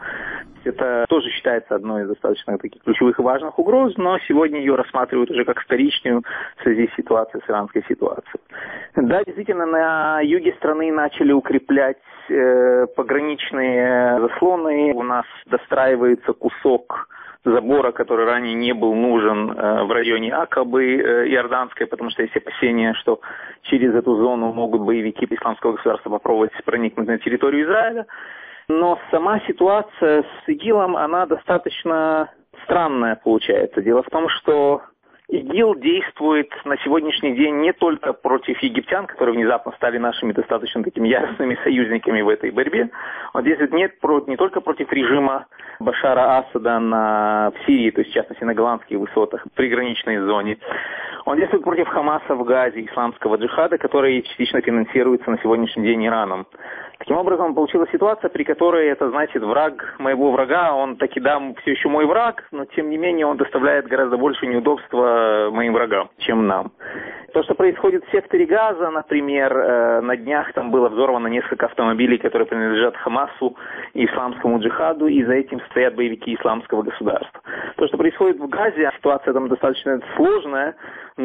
Это тоже считается одной из достаточно таких ключевых и важных угроз, но сегодня ее рассматривают уже как вторичную в связи с ситуацией, с иранской ситуацией. Да, действительно, на юге страны начали укреплять э, пограничные заслоны. У нас достраивается кусок забора, который ранее не был нужен э, в районе Акабы э, Иорданской, потому что есть опасения, что через эту зону могут боевики Исламского государства попробовать проникнуть на территорию Израиля. Но сама ситуация с ИГИЛом, она достаточно странная получается. Дело в том, что ИГИЛ действует на сегодняшний день не только против египтян, которые внезапно стали нашими достаточно такими яростными союзниками в этой борьбе. Он действует не, не только против режима Башара Асада на, в Сирии, то есть в частности на голландских высотах, в приграничной зоне. Он действует против Хамаса в Газе, исламского джихада, который частично финансируется на сегодняшний день Ираном. Таким образом, получилась ситуация, при которой это, значит, враг моего врага, он таки, да, все еще мой враг, но тем не менее он доставляет гораздо больше неудобства моим врагам, чем нам. То, что происходит в секторе Газа, например, э, на днях там было взорвано несколько автомобилей, которые принадлежат Хамасу и исламскому джихаду, и за этим стоят боевики исламского государства. То, что происходит в Газе, ситуация там достаточно сложная,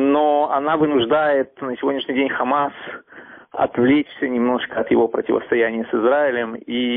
но она вынуждает на сегодняшний день Хамас отвлечься немножко от его противостояния с Израилем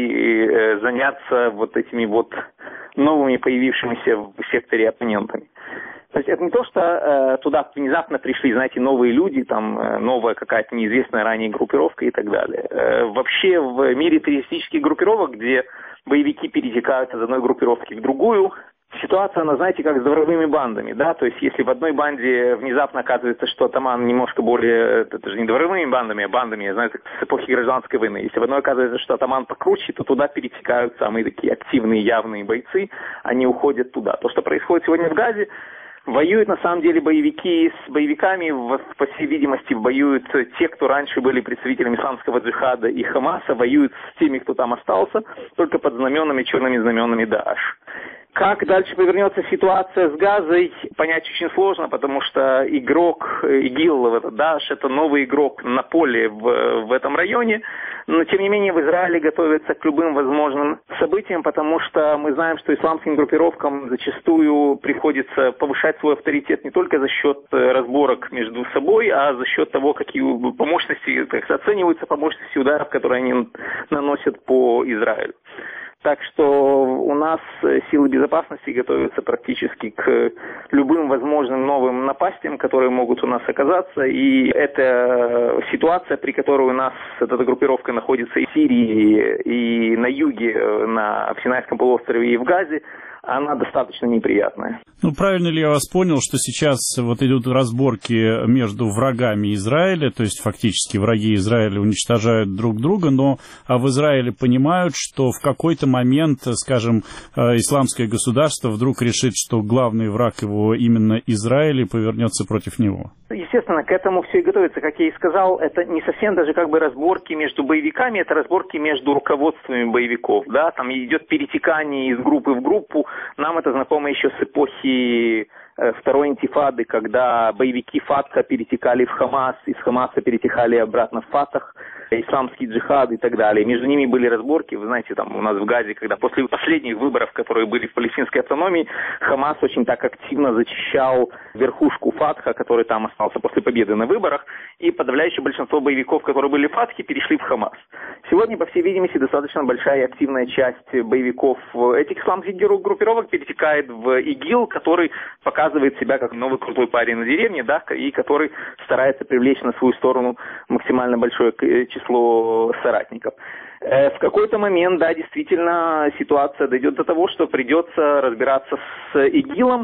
и э, заняться вот этими вот новыми появившимися в секторе оппонентами. То есть это не то, что э, туда внезапно пришли, знаете, новые люди, там э, новая какая-то неизвестная ранее группировка и так далее. Э, вообще в мире террористических группировок, где боевики перетекают из одной группировки в другую, ситуация, она, знаете, как с дворовыми бандами, да, то есть если в одной банде внезапно оказывается, что атаман немножко более, это же не дворовыми бандами, а бандами, знаете, с эпохи гражданской войны, если в одной оказывается, что атаман покруче, то туда перетекают самые такие активные, явные бойцы, они уходят туда. То, что происходит сегодня в Газе, воюют на самом деле боевики с боевиками, по всей видимости, воюют те, кто раньше были представителями исламского джихада и Хамаса, воюют с теми, кто там остался, только под знаменами, черными знаменами Дааш. Как дальше повернется ситуация с Газой, понять очень сложно, потому что игрок ИГИЛ, Дааш, это новый игрок на поле в, в этом районе, но тем не менее в Израиле готовятся к любым возможным событиям, потому что мы знаем, что исламским группировкам зачастую приходится повышать свой авторитет не только за счет разборок между собой, а за счет того, какие по мощности, как оцениваются по мощности ударов, которые они наносят по Израилю. Так что у нас силы безопасности готовятся практически к любым возможным новым напастям, которые могут у нас оказаться. И это ситуация, при которой у нас эта группировка находится и в Сирии, и на юге, на Синайском полуострове и в Газе, она достаточно неприятная. Ну, правильно ли я вас понял, что сейчас вот идут разборки между врагами Израиля, то есть фактически враги Израиля уничтожают друг друга, но а в Израиле понимают, что в какой-то момент, скажем, исламское государство вдруг решит, что главный враг его именно Израиль, и повернется против него? Естественно, к этому все и готовится. Как я и сказал, это не совсем даже как бы разборки между боевиками, это разборки между руководствами боевиков, да, там идет перетекание из группы в группу. Нам это знакомо еще с эпохи второй интифады, когда боевики Фатха перетекали в Хамас, из Хамаса перетекали обратно в Фатах, исламский джихад и так далее. Между ними были разборки, вы знаете, там у нас в Газе, когда после последних выборов, которые были в палестинской автономии, Хамас очень так активно зачищал верхушку Фатха, который там остался после победы на выборах, и подавляющее большинство боевиков, которые были в Фатхе, перешли в Хамас. Сегодня, по всей видимости, достаточно большая и активная часть боевиков этих исламских группировок перетекает в ИГИЛ, который показывает себя как новый крутой парень на деревне, да, и который старается привлечь на свою сторону максимально большое число соратников. В какой-то момент, да, действительно, ситуация дойдет до того, что придется разбираться с ИГИЛом,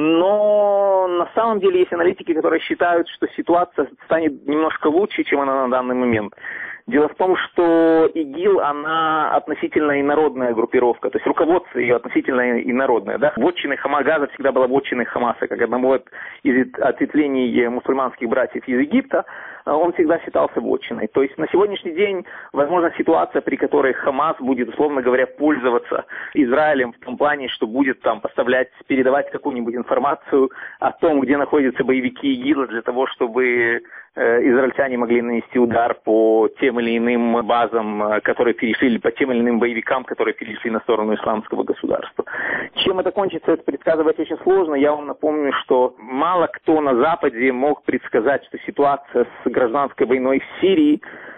но на самом деле есть аналитики, которые считают, что ситуация станет немножко лучше, чем она на данный момент. Дело в том, что ИГИЛ, она относительно инородная группировка, то есть руководство ее относительно инородное. Да? Вотчиной Хамагаза всегда была вотчиной Хамаса, как одного из ответвлений мусульманских братьев из Египта, он всегда считался вотчиной. То есть на сегодняшний день, возможно, ситуация, при которой Хамас будет, условно говоря, пользоваться Израилем в том плане, что будет там поставлять, передавать какую-нибудь информацию о том, где находятся боевики ИГИЛа, для того, чтобы израильтяне могли нанести удар по тем или иным базам, которые перешли, или по тем или иным боевикам, которые перешли на сторону исламского государства. Чем это кончится, это предсказывать очень сложно. Я вам напомню, что мало кто на Западе мог предсказать, что ситуация с гражданской войной в Сирии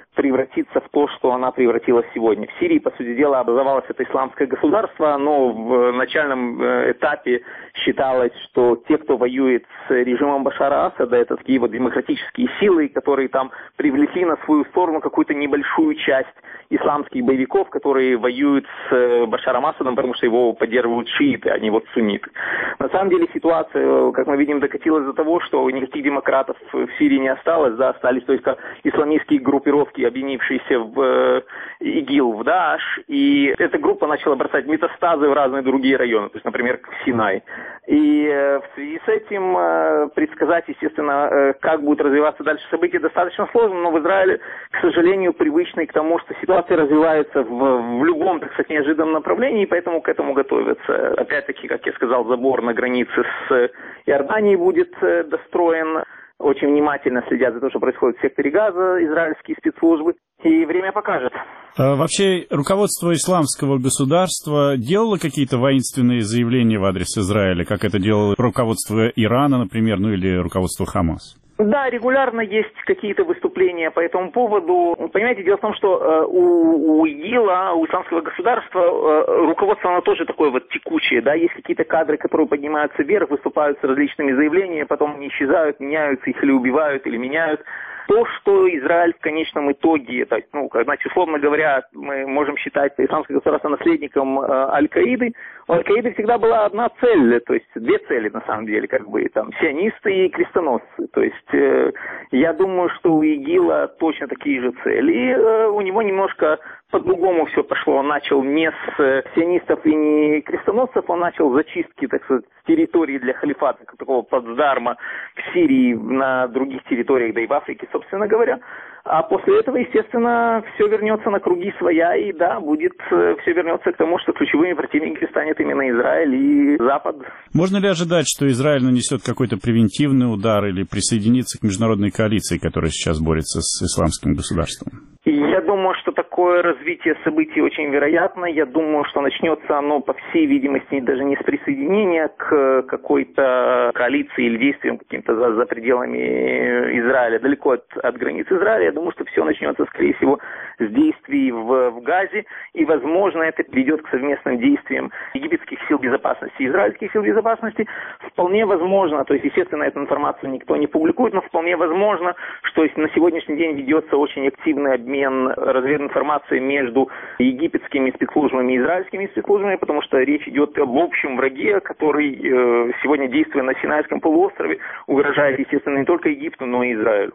превратиться в то, что она превратилась сегодня. В Сирии, по сути дела, образовалось это исламское государство, но в начальном этапе считалось, что те, кто воюет с режимом Башара Асада, это такие вот демократические силы, которые там привлекли на свою сторону какую-то небольшую часть исламских боевиков, которые воюют с Башаром Асадом, потому что его поддерживают шииты, а не вот сунниты. На самом деле ситуация, как мы видим, докатилась до того, что никаких демократов в Сирии не осталось, да, остались только исламистские группировки, объединившиеся в ИГИЛ, в Дааш, и эта группа начала бросать метастазы в разные другие районы, то есть, например, в Синай. И в связи с этим предсказать, естественно, как будут развиваться дальше события, достаточно сложно, но в Израиле, к сожалению, привычный к тому, что ситуация развивается в, в любом, так сказать, неожиданном направлении, и поэтому к этому готовятся. Опять-таки, как я сказал, забор на границе с Иорданией будет достроен. Очень внимательно следят за то, что происходит в секторе Газа, израильские спецслужбы, и время покажет. А вообще, руководство исламского государства делало какие-то воинственные заявления в адрес Израиля, как это делало руководство Ирана, например, ну или руководство Хамас? Да, регулярно есть какие-то выступления по этому поводу. Понимаете, дело в том, что э, у, у ИГИЛа, у исламского государства, э, руководство, оно тоже такое вот текучее, да, есть какие-то кадры, которые поднимаются вверх, выступают с различными заявлениями, потом они исчезают, меняются, их или убивают, или меняют. То, что Израиль в конечном итоге, это, ну, значит, условно говоря, мы можем считать исламское государство наследником э, Аль-Каиды. У Аль-Каиды всегда была одна цель, то есть две цели, на самом деле, как бы, там, сионисты и крестоносцы. То есть э, я думаю, что у ИГИЛа точно такие же цели. И э, у него немножко по-другому все пошло. Он начал не с сионистов и не крестоносцев, он начал зачистки, так сказать, территории для халифата, как такого плацдарма к Сирии на других территориях, да и в Африке, собственно говоря. А после этого, естественно, все вернется на круги своя, и да, будет, все вернется к тому, что ключевыми противниками станет именно Израиль и Запад. Можно ли ожидать, что Израиль нанесет какой-то превентивный удар или присоединится к международной коалиции, которая сейчас борется с исламским государством? Я думаю, что такое развитие событий очень вероятно. Я думаю, что начнется оно, по всей видимости, даже не с присоединения к какой-то коалиции или действиям каким-то за, за пределами Израиля, далеко от, от границ Израиля. Я думаю, что все начнется, скорее всего, с действий в, в Газе. И, возможно, это приведет к совместным действиям египетских сил безопасности и израильских сил безопасности. Вполне возможно, то есть, естественно, эту информацию никто не публикует, но вполне возможно, что на сегодняшний день ведется очень активный обмен обмен развединформацией между египетскими спецслужбами и израильскими спецслужбами, потому что речь идет об общем враге, который э, сегодня, действуя на Синайском полуострове, угрожает, естественно, не только Египту, но и Израилю.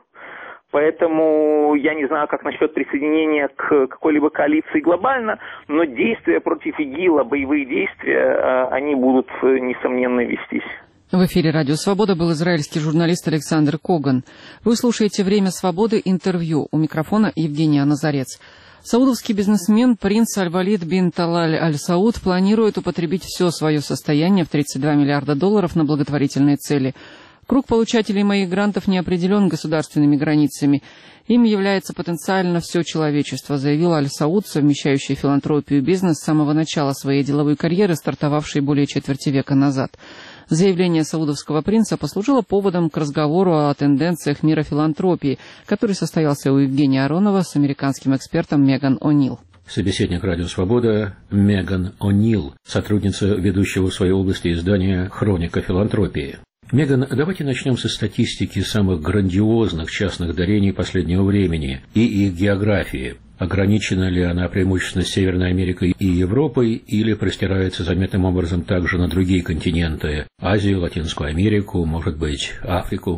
Поэтому я не знаю, как насчет присоединения к какой-либо коалиции глобально, но действия против ИГИЛа, боевые действия, э, они будут, несомненно, вестись. В эфире «Радио Свобода» был израильский журналист Александр Коган. Вы слушаете «Время свободы» интервью. У микрофона Евгения Назарец. Саудовский бизнесмен принц Аль-Валид бин Талаль Аль-Сауд планирует употребить все свое состояние в тридцать два миллиарда долларов на благотворительные цели. Круг получателей моих грантов не определен государственными границами. Им является потенциально все человечество, заявил Аль-Сауд, совмещающий филантропию и бизнес с самого начала своей деловой карьеры, стартовавшей более четверти века назад. Заявление саудовского принца послужило поводом к разговору о тенденциях мира филантропии, который состоялся у Евгения Аронова с американским экспертом Меган О'Нил. Собеседник «Радио Свобода» Меган О'Нил, сотрудница ведущего в своей области издания «Хроника филантропии». Меган, давайте начнем со статистики самых грандиозных частных дарений последнего времени и их географии. Ограничена ли она преимущественно Северной Америкой и Европой или простирается заметным образом также на другие континенты – Азию, Латинскую Америку, может быть, Африку?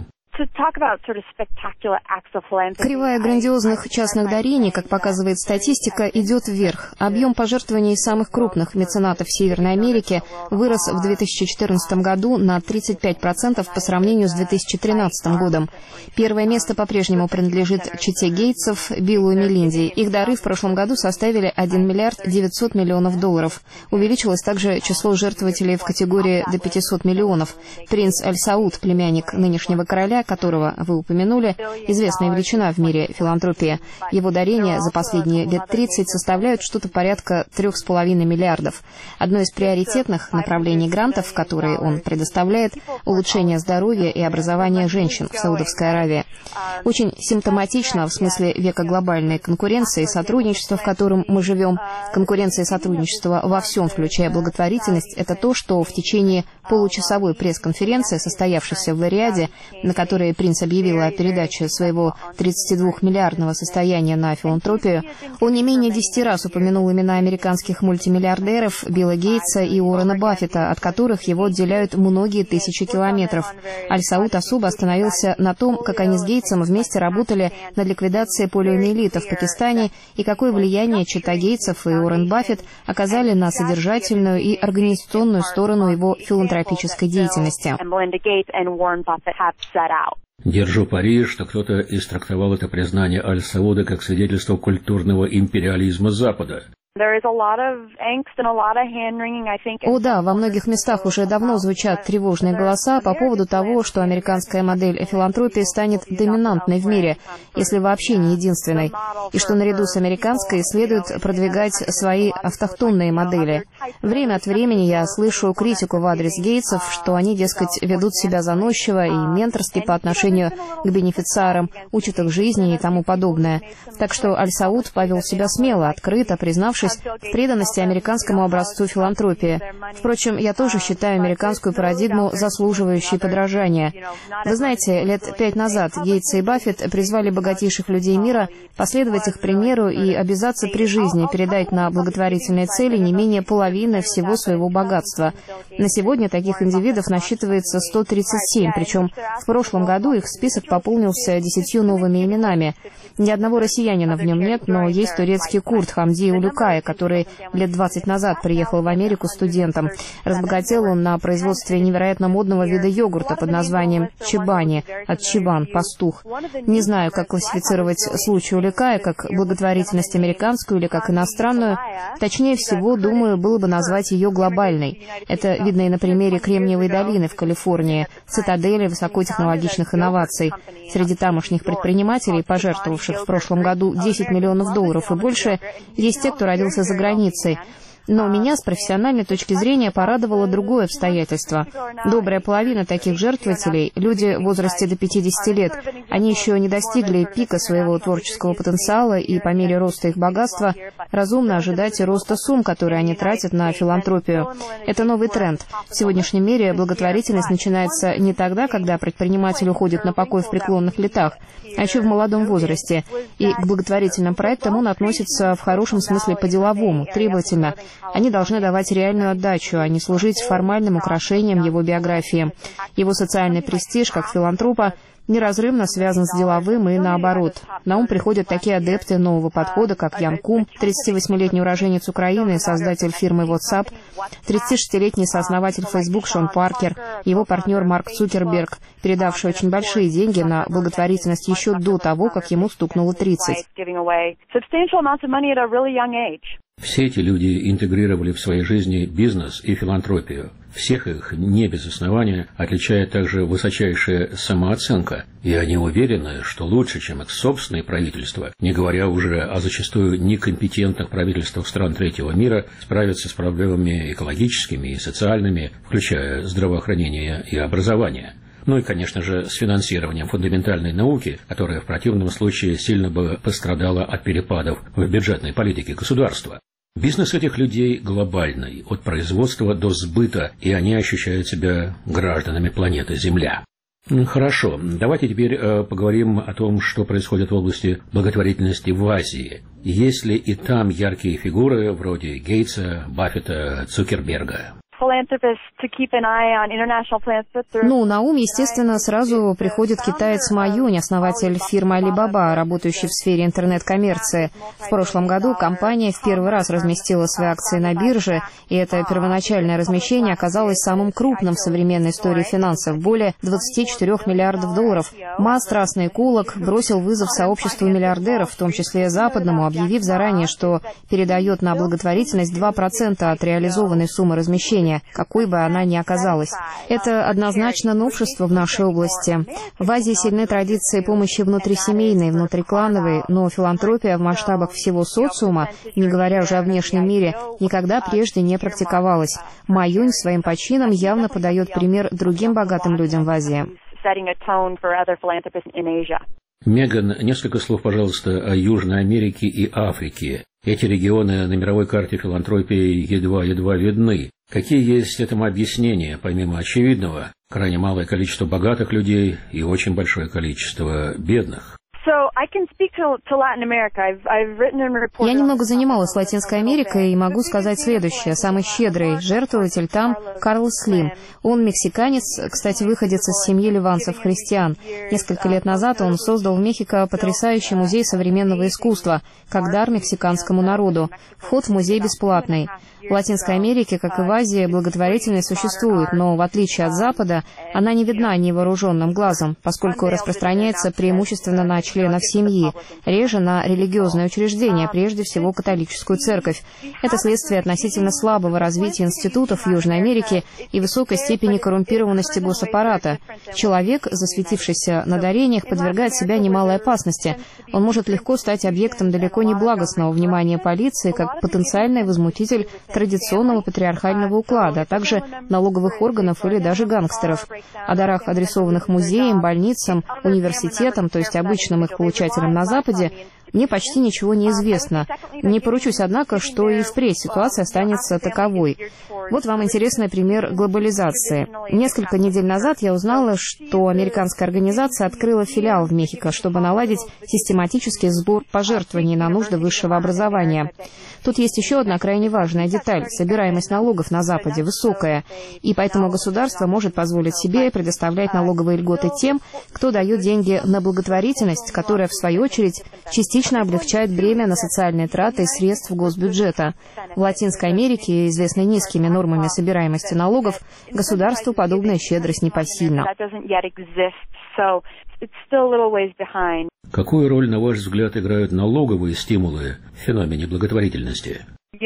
Кривая грандиозных частных дарений, как показывает статистика, идет вверх. Объем пожертвований самых крупных меценатов Северной Америки вырос в две тысячи четырнадцатом году на тридцать пять процентов по сравнению с две тысячи тринадцатым годом. Первое место по-прежнему принадлежит чете Гейтсов, Биллу и Мелинде. Их дары в прошлом году составили один миллиард девятьсот миллионов долларов. Увеличилось также число жертвователей в категории до пятисот миллионов. Принц Аль-Сауд, племянник нынешнего короля, которого которого вы упомянули, известная величина в мире филантропии. Его дарения за последние лет тридцать составляют что-то порядка трех с половиной миллиардов. Одно из приоритетных направлений грантов, которые он предоставляет, улучшение здоровья и образования женщин в Саудовской Аравии. Очень симптоматично в смысле века глобальной конкуренции и сотрудничества, в котором мы живем. Конкуренция и сотрудничество во всем, включая благотворительность, это то, что в течение получасовой пресс-конференции, состоявшейся в Риаде, на которой принц объявил о передаче своего тридцатидвухмиллиардного состояния на филантропию, он не менее десяти раз упомянул имена американских мультимиллиардеров Билла Гейтса и Уоррена Баффета, от которых его отделяют многие тысячи километров. Аль-Сауд особо остановился на том, как они с Гейтсом вместе работали над ликвидацией полиомиелита в Пакистане и какое влияние чета Гейтсов и Уоррен Баффет оказали на содержательную и организационную сторону его филантропической деятельности. Держу пари, что кто-то истрактовал это признание Аль-Сауда как свидетельство культурного империализма Запада. О да, во многих местах уже давно звучат тревожные голоса по поводу того, что американская модель филантропии станет доминантной в мире, если вообще не единственной, и что наряду с американской следует продвигать свои автохтонные модели. Время от времени я слышу критику в адрес Гейтсов, что они, дескать, ведут себя заносчиво и менторски по отношению к бенефициарам, учат их жизни и тому подобное. Так что Аль-Сауд повел себя смело, открыто, признавшись в преданности американскому образцу филантропии. Впрочем, я тоже считаю американскую парадигму заслуживающей подражания. Вы знаете, лет пять назад Гейтс и Баффет призвали богатейших людей мира последовать их примеру и обязаться при жизни передать на благотворительные цели не менее половины всего своего богатства. На сегодня таких индивидов насчитывается сто тридцать семь, причем в прошлом году их список пополнился десятью новыми именами. Ни одного россиянина в нем нет, но есть турецкий курд Хамди Улюкай, который лет двадцать назад приехал в Америку студентом. Разбогател он на производстве невероятно модного вида йогурта под названием чебани, от чебан, пастух. Не знаю, как классифицировать случай Улюкая, как благотворительность американскую или как иностранную. Точнее всего, думаю, было бы назвать ее глобальной. Это видно и на примере Кремниевой долины в Калифорнии, цитадели высокотехнологичных инноваций. Среди тамошних предпринимателей, пожертвовавших в прошлом году десять миллионов долларов и больше, есть те, кто родился за границей. Но меня с профессиональной точки зрения порадовало другое обстоятельство. Добрая половина таких жертвователей – люди в возрасте до пятидесяти лет. Они еще не достигли пика своего творческого потенциала, и по мере роста их богатства разумно ожидать и роста сумм, которые они тратят на филантропию. Это новый тренд. В сегодняшнем мире благотворительность начинается не тогда, когда предприниматель уходит на покой в преклонных летах, а еще в молодом возрасте. И к благотворительным проектам он относится в хорошем смысле по-деловому, требовательно. Они должны давать реальную отдачу, а не служить формальным украшением его биографии. Его социальный престиж, как филантропа, неразрывно связан с деловым и наоборот. На ум приходят такие адепты нового подхода, как Ян Кум, тридцативосьмилетний уроженец Украины и создатель фирмы WhatsApp, тридцатишестилетний сооснователь Facebook Шон Паркер, его партнер Марк Цукерберг, передавший очень большие деньги на благотворительность еще до того, как ему стукнуло тридцать. Все эти люди интегрировали в своей жизни бизнес и филантропию. Всех их, не без основания, отличает также высочайшая самооценка, и они уверены, что лучше, чем их собственные правительства, не говоря уже о зачастую некомпетентных правительствах стран третьего мира, справятся с проблемами экологическими и социальными, включая здравоохранение и образование. Ну и, конечно же, с финансированием фундаментальной науки, которая в противном случае сильно бы пострадала от перепадов в бюджетной политике государства. Бизнес этих людей глобальный, от производства до сбыта, и они ощущают себя гражданами планеты Земля. Хорошо, давайте теперь э, поговорим о том, что происходит в области благотворительности в Азии. Есть ли и там яркие фигуры вроде Гейтса, Баффета, Цукерберга? Ну, на ум, естественно, сразу приходит китаец Ма Юнь, основатель фирмы Alibaba, работающий в сфере интернет-коммерции. В прошлом году компания в первый раз разместила свои акции на бирже, и это первоначальное размещение оказалось самым крупным в современной истории финансов, более двадцати четырёх миллиардов долларов. Ма, страстный эколог, бросил вызов сообществу миллиардеров, в том числе западному, объявив заранее, что передает на благотворительность два процента от реализованной суммы размещения. пожертвования, какой бы она ни оказалась. Это однозначно новшество в нашей области. В Азии сильны традиции помощи внутрисемейной, внутриклановой, но филантропия в масштабах всего социума, не говоря уже о внешнем мире, никогда прежде не практиковалась. Ма Юнь своим почином явно подает пример другим богатым людям в Азии. Меган, несколько слов, пожалуйста, о Южной Америке и Африке. Эти регионы на мировой карте филантропии едва-едва видны. Какие есть этому объяснения, помимо очевидного? Крайне малое количество богатых людей и очень большое количество бедных. Я немного занималась Латинской Америкой и могу сказать следующее. Самый щедрый жертвователь там — Карл Слим. Он мексиканец, кстати, выходец из семьи ливанцев-христиан. Несколько лет назад он создал в Мехико потрясающий музей современного искусства, как дар мексиканскому народу. Вход в музей бесплатный. В Латинской Америке, как и в Азии, благотворительность существует, но, в отличие от Запада, она не видна невооруженным глазом, поскольку распространяется преимущественно на членов семьи, реже на религиозные учреждения, прежде всего католическую церковь. Это следствие относительно слабого развития институтов в Южной Америке и высокой степени коррумпированности госаппарата. Человек, засветившийся на дарениях, подвергает себя немалой опасности. Он может легко стать объектом далеко не благостного внимания полиции, как потенциальный возмутитель традиционного патриархального уклада, а также налоговых органов или даже гангстеров. О дарах, адресованных музеям, больницам, университетам, то есть обычным их получателям на Западе, мне почти ничего не известно. Не поручусь, однако, что и впредь ситуация останется таковой. Вот вам интересный пример глобализации. Несколько недель назад я узнала, что американская организация открыла филиал в Мехико, чтобы наладить систематический сбор пожертвований на нужды высшего образования. Тут есть еще одна крайне важная деталь. Собираемость налогов на Западе высокая, и поэтому государство может позволить себе предоставлять налоговые льготы тем, кто дает деньги на благотворительность, которая, в свою очередь, частично облегчает бремя на социальные траты из средств госбюджета. В Латинской Америке, известной низкими нормами собираемости налогов, государству подобная щедрость непосильна. Какую роль, на ваш взгляд, играют налоговые стимулы в феномене благотворительности?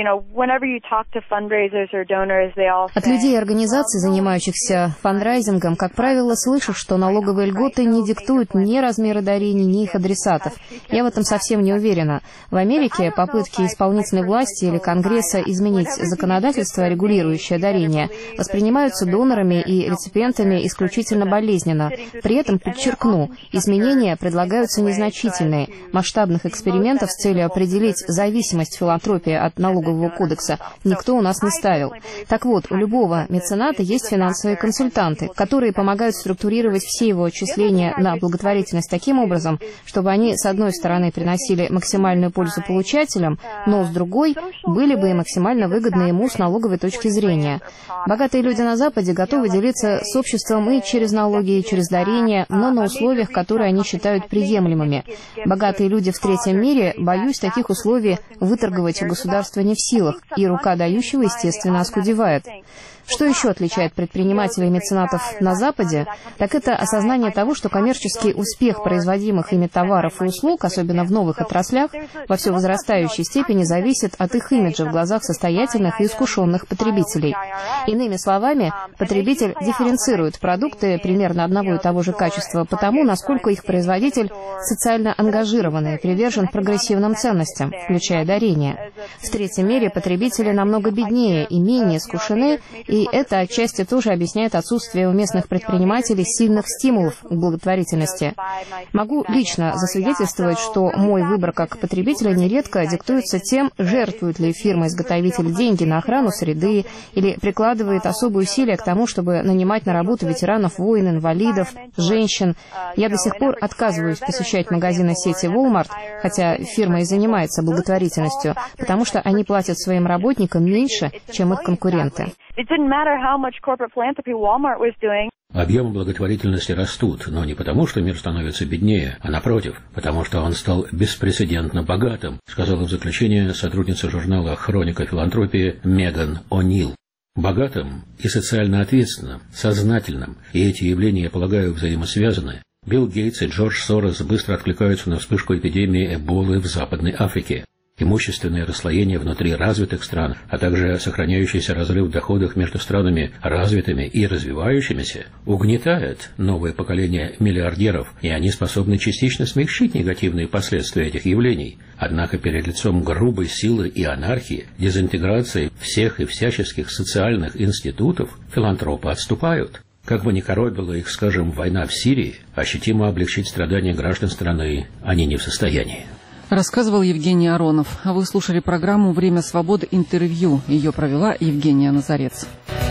От людей и организаций, занимающихся фандрайзингом, как правило, слышишь, что налоговые льготы не диктуют ни размеры дарений, ни их адресатов. Я в этом совсем не уверена. В Америке попытки исполнительной власти или Конгресса изменить законодательство, регулирующее дарения, воспринимаются донорами и реципиентами исключительно болезненно. При этом, подчеркну, изменения предлагаются незначительные. Масштабных экспериментов с целью определить зависимость филантропии от налогового кодекса никто у нас не ставил. Так вот, у любого мецената есть финансовые консультанты, которые помогают структурировать все его отчисления на благотворительность таким образом, чтобы они, с одной стороны, приносили максимальную пользу получателям, но, с другой, были бы и максимально выгодны ему с налоговой точки зрения. Богатые люди на Западе готовы делиться с обществом и через налоги, и через дарения, но на условиях, которые они считают приемлемыми. Богатые люди в третьем мире, боюсь, таких условий выторговать у государства не в силах, и рука дающего, естественно, оскудевает. Что еще отличает предпринимателей и меценатов на Западе, так это осознание того, что коммерческий успех производимых ими товаров и услуг, особенно в новых отраслях, во все возрастающей степени зависит от их имиджа в глазах состоятельных и искушенных потребителей. Иными словами, потребитель дифференцирует продукты примерно одного и того же качества по тому, насколько их производитель социально ангажированный, привержен прогрессивным ценностям, включая дарения. В третьем мире потребители намного беднее и менее искушены, и это отчасти тоже объясняет отсутствие у местных предпринимателей сильных стимулов к благотворительности. Могу лично засвидетельствовать, что мой выбор как потребителя нередко диктуется тем, жертвует ли фирма-изготовитель деньги на охрану среды или прикладывает особые усилия к тому, чтобы нанимать на работу ветеранов войн, инвалидов, женщин. Я до сих пор отказываюсь посещать магазины сети Walmart, хотя фирма и занимается благотворительностью, потому что они платят своим работникам меньше, чем их конкуренты. Объемы благотворительности растут, но не потому, что мир становится беднее, а напротив, потому что он стал беспрецедентно богатым, сказала в заключение сотрудница журнала «Хроника филантропии» Меган О'Нил. Богатым и социально ответственным, сознательным, и эти явления, я полагаю, взаимосвязаны. Билл Гейтс и Джордж Сорос быстро откликаются на вспышку эпидемии Эболы в Западной Африке. имущественное расслоение внутри развитых стран, а также сохраняющийся разрыв в доходах между странами развитыми и развивающимися, угнетает новое поколение миллиардеров, и они способны частично смягчить негативные последствия этих явлений. Однако перед лицом грубой силы и анархии, дезинтеграции всех и всяческих социальных институтов, филантропы отступают. Как бы ни коробила их, скажем, война в Сирии, ощутимо облегчить страдания граждан страны они не в состоянии. Рассказывал Евгений Аронов. А вы слушали программу «Время свободы. Интервью». Ее провела Евгения Назарец.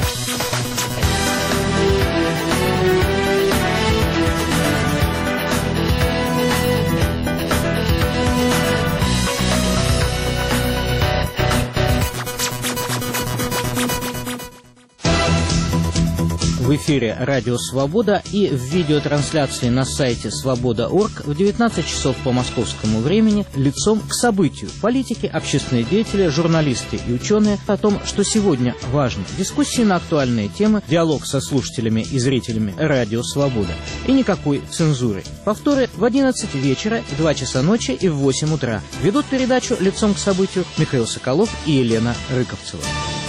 В эфире «Радио Свобода» и в видеотрансляции на сайте свобода точка орг в девятнадцать часов по московскому времени «Лицом к событию». Политики, общественные деятели, журналисты и ученые о том, что сегодня важно. Дискуссии на актуальные темы, диалог со слушателями и зрителями «Радио Свобода». И никакой цензуры. Повторы в одиннадцать вечера, в два часа ночи и в восемь утра. Ведут передачу «Лицом к событию» Михаил Соколов и Елена Рыковцева.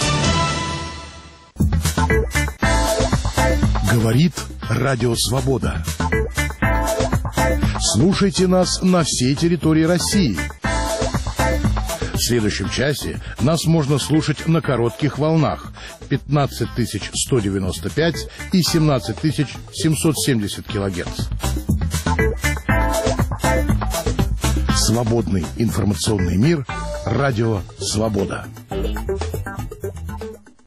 Говорит Радио Свобода. Слушайте нас на всей территории России. В следующем часе нас можно слушать на коротких волнах пятнадцать тысяч сто девяносто пять и семнадцать тысяч семьсот семьдесят килогерц. Свободный информационный мир. Радио Свобода.